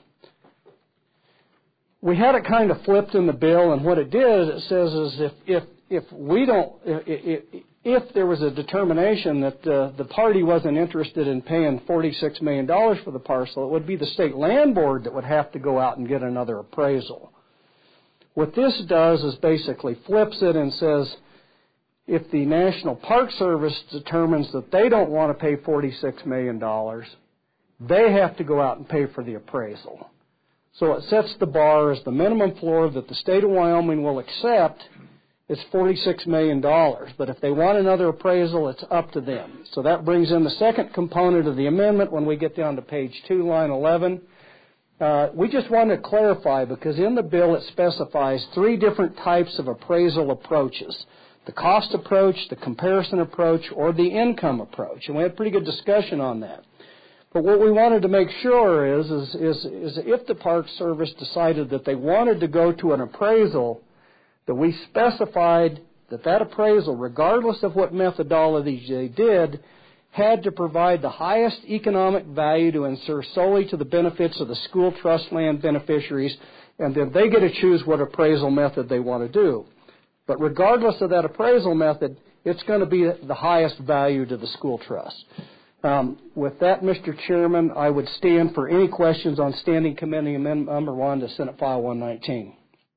G: We had it kind of flipped in the bill, and what it did, it says is if if if we don't, if, if there was a determination that uh, the party wasn't interested in paying forty-six million dollars for the parcel, it would be the state land board that would have to go out and get another appraisal. What this does is basically flips it and says, if the National Park Service determines that they don't want to pay forty-six million dollars, they have to go out and pay for the appraisal. So it sets the bar as the minimum floor that the state of Wyoming will accept is forty-six million dollars. But if they want another appraisal, it's up to them. So that brings in the second component of the amendment when we get down to page two, line eleven. Uh, we just want to clarify, because in the bill it specifies three different types of appraisal approaches: the cost approach, the comparison approach, or the income approach. And we had pretty good discussion on that. But what we wanted to make sure is, is, is, is if the Park Service decided that they wanted to go to an appraisal, that we specified that that appraisal, regardless of what methodology they did, had to provide the highest economic value to insure solely to the benefits of the school trust land beneficiaries, and then they get to choose what appraisal method they want to do. But regardless of that appraisal method, it's going to be the highest value to the school trust. Um, with that, Mister Chairman, I would stand for any questions on Standing Committee Amendment Number one to Senate File one nineteen.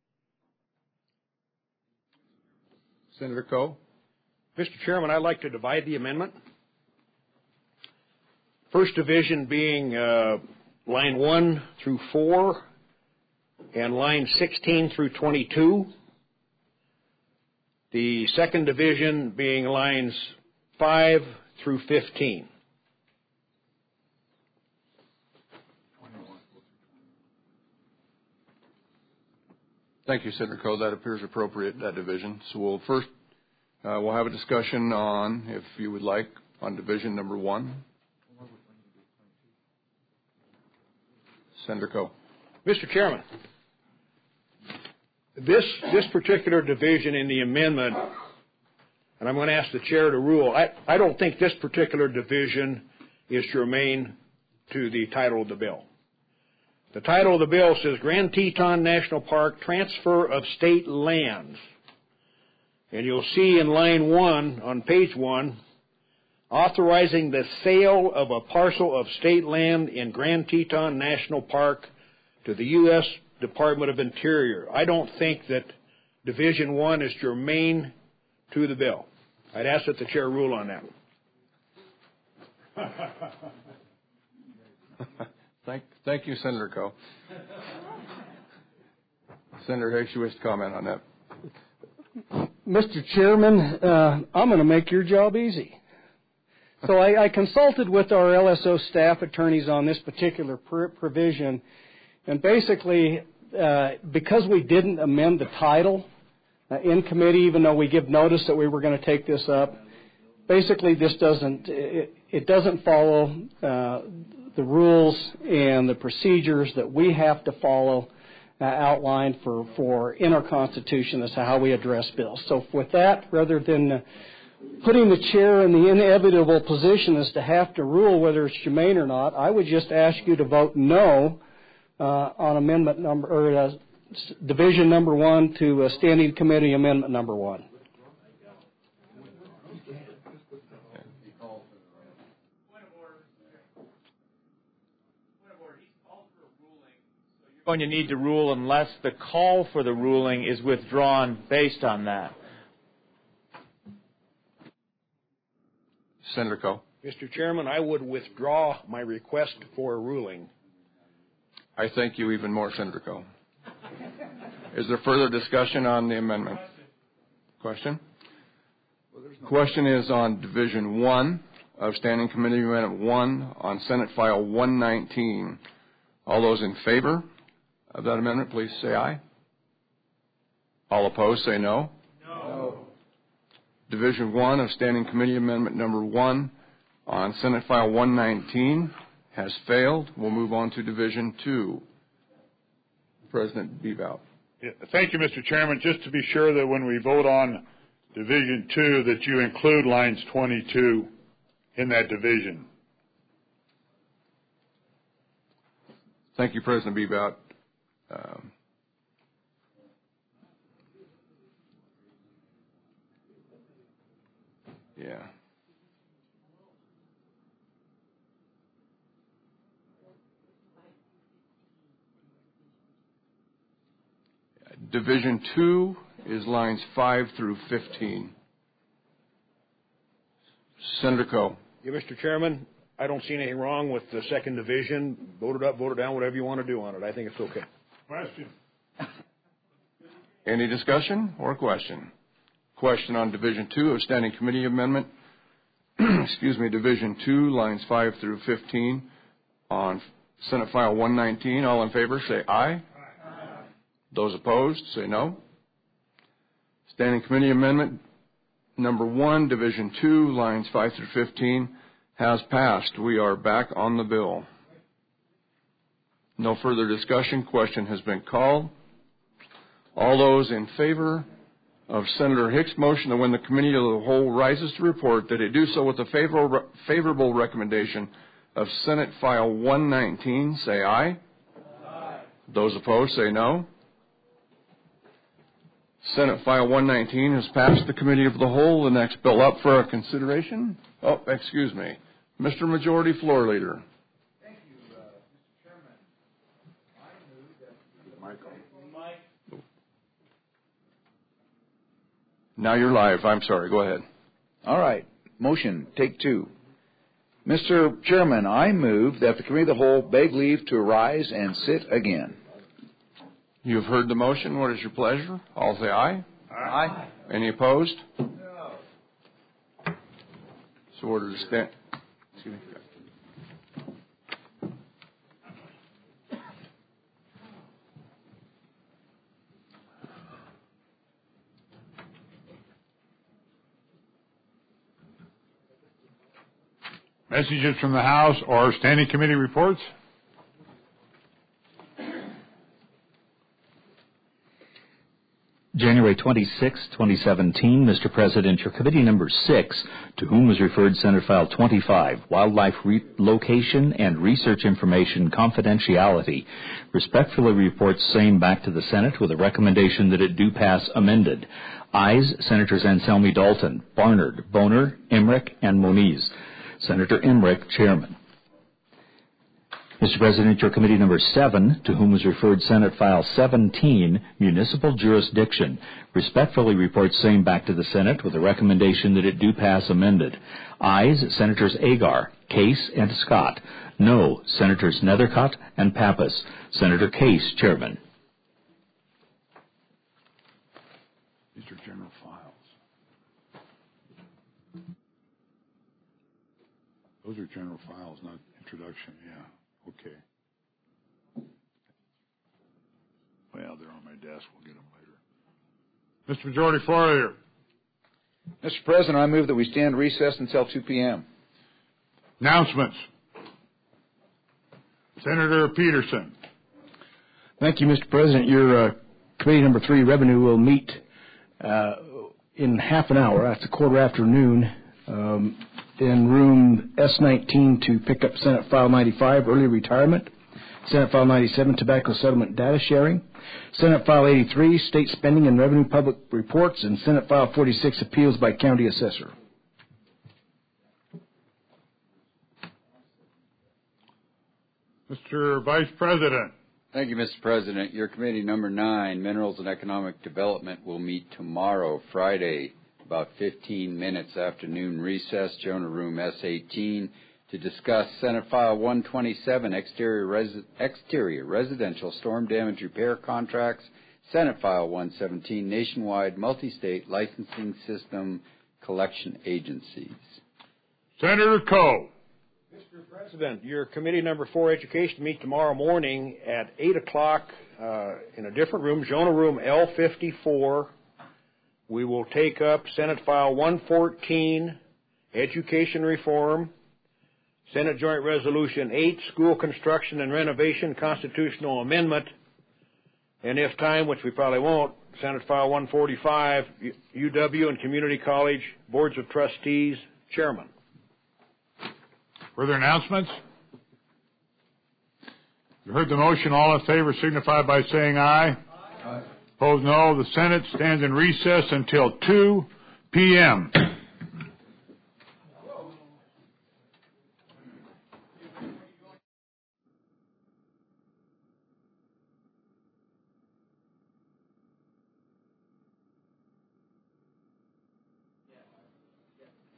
Q: Senator Coe.
R: Mister Chairman, I'd like to divide the amendment. First division being uh, line one through four and line sixteen through twenty-two. The second division being lines five through fifteen.
Q: Thank you, Senator Coe. That appears appropriate, that division. So we'll first, uh, we'll have a discussion on, if you would like, on division number one. Senator Coe.
R: Mister Chairman, this, this particular division in the amendment, and I'm going to ask the chair to rule, I, I don't think this particular division is germane to the title of the bill. The title of the bill says Grand Teton National Park Transfer of State Lands. And you'll see in line one on page one, authorizing the sale of a parcel of state land in Grand Teton National Park to the U S Department of Interior. I don't think that Division one is germane to the bill. I'd ask that the chair rule on that.
Q: Thank, thank you, Senator Coe. Senator Hicks, you wish to comment on that?
G: Mister Chairman, uh, I'm going to make your job easy. So I, I consulted with our L S O staff attorneys on this particular pr- provision, and basically, uh, because we didn't amend the title uh, in committee, even though we give notice that we were going to take this up, basically this doesn't it, it doesn't follow uh, the rules and the procedures that we have to follow uh, outlined for, for in our Constitution as to how we address bills. So with that, rather than uh, putting the chair in the inevitable position as to have to rule whether it's germane or not, I would just ask you to vote no uh, on amendment number or uh, division number one to uh, Standing Committee Amendment number one.
L: Going to need to rule unless the call for the ruling is withdrawn based on that.
Q: Senator Coe.
R: Mister Chairman, I would withdraw my request for a ruling.
Q: I thank you even more, Senator Coe. Is there further discussion on the amendment? Question? Question is on Division one of Standing Committee Amendment one on Senate File one nineteen. All those in favor of that amendment, please say aye. All opposed, say no.
R: No.
Q: Division one of Standing Committee Amendment number one on Senate File one nineteen has failed. We'll move on to Division two. President Bebout.
A: Yeah, thank you, Mister Chairman. Just to be sure that when we vote on Division two, that you include lines twenty-two in that division.
Q: Thank you, President Bebout. Um, Yeah. Division two is lines five through fifteen. Senator Coe.
R: Yeah, Mister Chairman, I don't see anything wrong with the second division. Vote it up, vote it down, whatever you want to do on it. I think it's okay.
A: Question.
Q: Any discussion or question? Question on Division two of Standing Committee Amendment. Excuse me, Division two, lines five through fifteen on Senate File one nineteen. All in favor, say aye. Aye. Those opposed, say no. Standing Committee Amendment number one, Division two, lines five through fifteen, has passed. We are back on the bill. No further discussion. Question has been called. All those in favor of Senator Hicks' motion that when the committee of the whole rises to report that it do so with a favorable, favorable recommendation of Senate File one nineteen, say aye. Aye. Those opposed, say no. Senate File one nineteen has passed the committee of the whole. The next bill up for our consideration. Oh, excuse me. Mister Majority Floor Leader.
F: Thank you, uh, Mister Chairman. I move that Michael.
Q: Now you're live. I'm sorry. Go ahead.
F: All right. Motion, take two. Mister Chairman, I move that the committee of the whole beg leave to arise and sit again.
Q: You have heard the motion. What is your pleasure? All say aye.
F: Aye.
Q: Any opposed?
F: No.
Q: So ordered to stand. Excuse me.
A: Messages from the House or standing committee reports?
D: January twenty-sixth, twenty seventeen, Mister President, your committee number six, to whom was referred Senate File twenty-five, Wildlife Re- Location and Research Information Confidentiality, respectfully reports same back to the Senate with a recommendation that it do pass amended. Ayes, Senators Anselmi Dalton, Barnard, Boner, Emmerich, and Moniz. Senator Emmerich, Chairman. Mister President, your committee number seven, to whom was referred Senate File seventeen, Municipal Jurisdiction, respectfully reports same back to the Senate with a recommendation that it do pass amended. Ayes, Senators Agar, Case, and Scott. No, Senators Nethercott and Pappas. Senator Case, Chairman.
A: These are general files. Those are general files, not introduction, yeah. Okay. Well, they're on my desk. We'll get them later. Mister Majority Floor Leader.
F: Mister President, I move that we stand recessed until two p.m.
A: Announcements. Senator Peterson.
S: Thank you, Mister President. Your uh, committee number three, Revenue, will meet uh, in half an hour. That's a quarter after noon. Um, in room S nineteen to pick up Senate File ninety-five, Early Retirement, Senate File ninety-seven, Tobacco Settlement Data Sharing, Senate File eighty-three, State Spending and Revenue Public Reports, and Senate File forty-six, Appeals by County Assessor.
A: Mister Vice President.
E: Thank you, Mister President. Your committee number nine, Minerals and Economic Development, will meet tomorrow, Friday, about fifteen minutes after noon recess, Jonah Room S eighteen, to discuss Senate File one twenty-seven, exterior, res- exterior residential storm damage repair contracts, Senate File one seventeen, nationwide multi-state licensing system collection agencies.
A: Senator Coe.
R: Mister President, your committee number four, Education, meet tomorrow morning at eight o'clock uh, in a different room, Jonah Room L fifty-four. We will take up Senate File one fourteen, Education Reform, Senate Joint Resolution eight, School Construction and Renovation Constitutional Amendment, and if time, which we probably won't, Senate File one forty-five, U W and Community College Boards of Trustees Chairman.
A: Further announcements? You heard the motion. All in favor signify by saying aye. Aye. Opposed, no. The Senate stands in recess until two p.m.